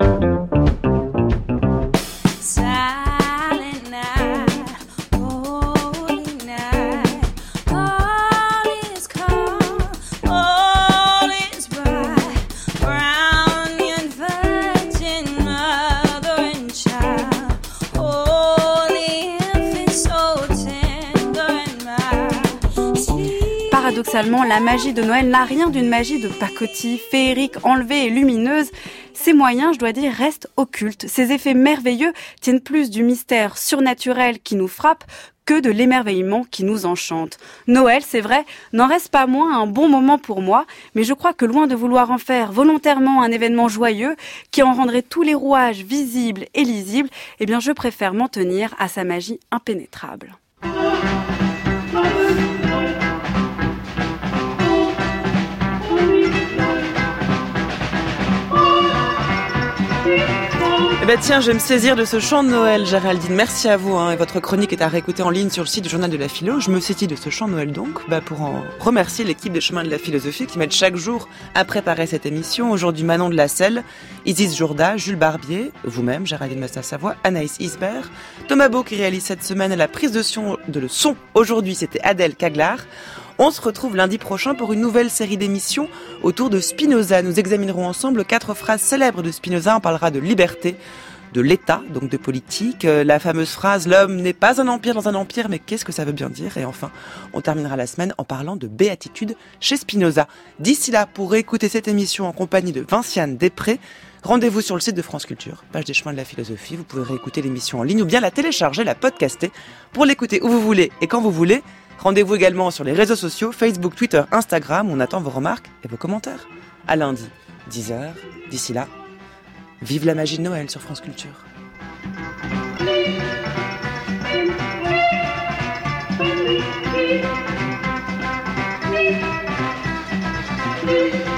Paradoxalement, la magie de Noël n'a rien d'une magie de pacotille, féerique, enlevée et lumineuse. Ces moyens, je dois dire, restent occultes. Ces effets merveilleux tiennent plus du mystère surnaturel qui nous frappe que de l'émerveillement qui nous enchante. Noël, c'est vrai, n'en reste pas moins un bon moment pour moi, mais je crois que loin de vouloir en faire volontairement un événement joyeux qui en rendrait tous les rouages visibles et lisibles, eh bien je préfère m'en tenir à sa magie impénétrable.
Eh ben tiens, je vais me saisir de ce chant de Noël, Géraldine. Merci à vous. Et votre chronique est à réécouter en ligne sur le site du Journal de la Philo. Je me saisis de ce chant de Noël donc, pour en remercier l'équipe des Chemins de la Philosophie qui m'aide chaque jour à préparer cette émission. Aujourd'hui, Manon de la Selle, Isis Jourda, Jules Barbier, vous-même, Géraldine Massat-Savoie, Anaïs Isbert, Thomas Beau qui réalise cette semaine la prise de son. Aujourd'hui, c'était Adèle Caglar. On se retrouve lundi prochain pour une nouvelle série d'émissions autour de Spinoza. Nous examinerons ensemble 4 phrases célèbres de Spinoza. On parlera de liberté, de l'État, donc de politique. La fameuse phrase « L'homme n'est pas un empire dans un empire », mais qu'est-ce que ça veut bien dire ? Et enfin, on terminera la semaine en parlant de béatitude chez Spinoza. D'ici là, pour écouter cette émission en compagnie de Vinciane Després, rendez-vous sur le site de France Culture, page des Chemins de la Philosophie. Vous pouvez réécouter l'émission en ligne ou bien la télécharger, la podcaster pour l'écouter où vous voulez et quand vous voulez. Rendez-vous également sur les réseaux sociaux, Facebook, Twitter, Instagram, où on attend vos remarques et vos commentaires. À lundi, 10h. D'ici là, vive la magie de Noël sur France Culture.
Thank you.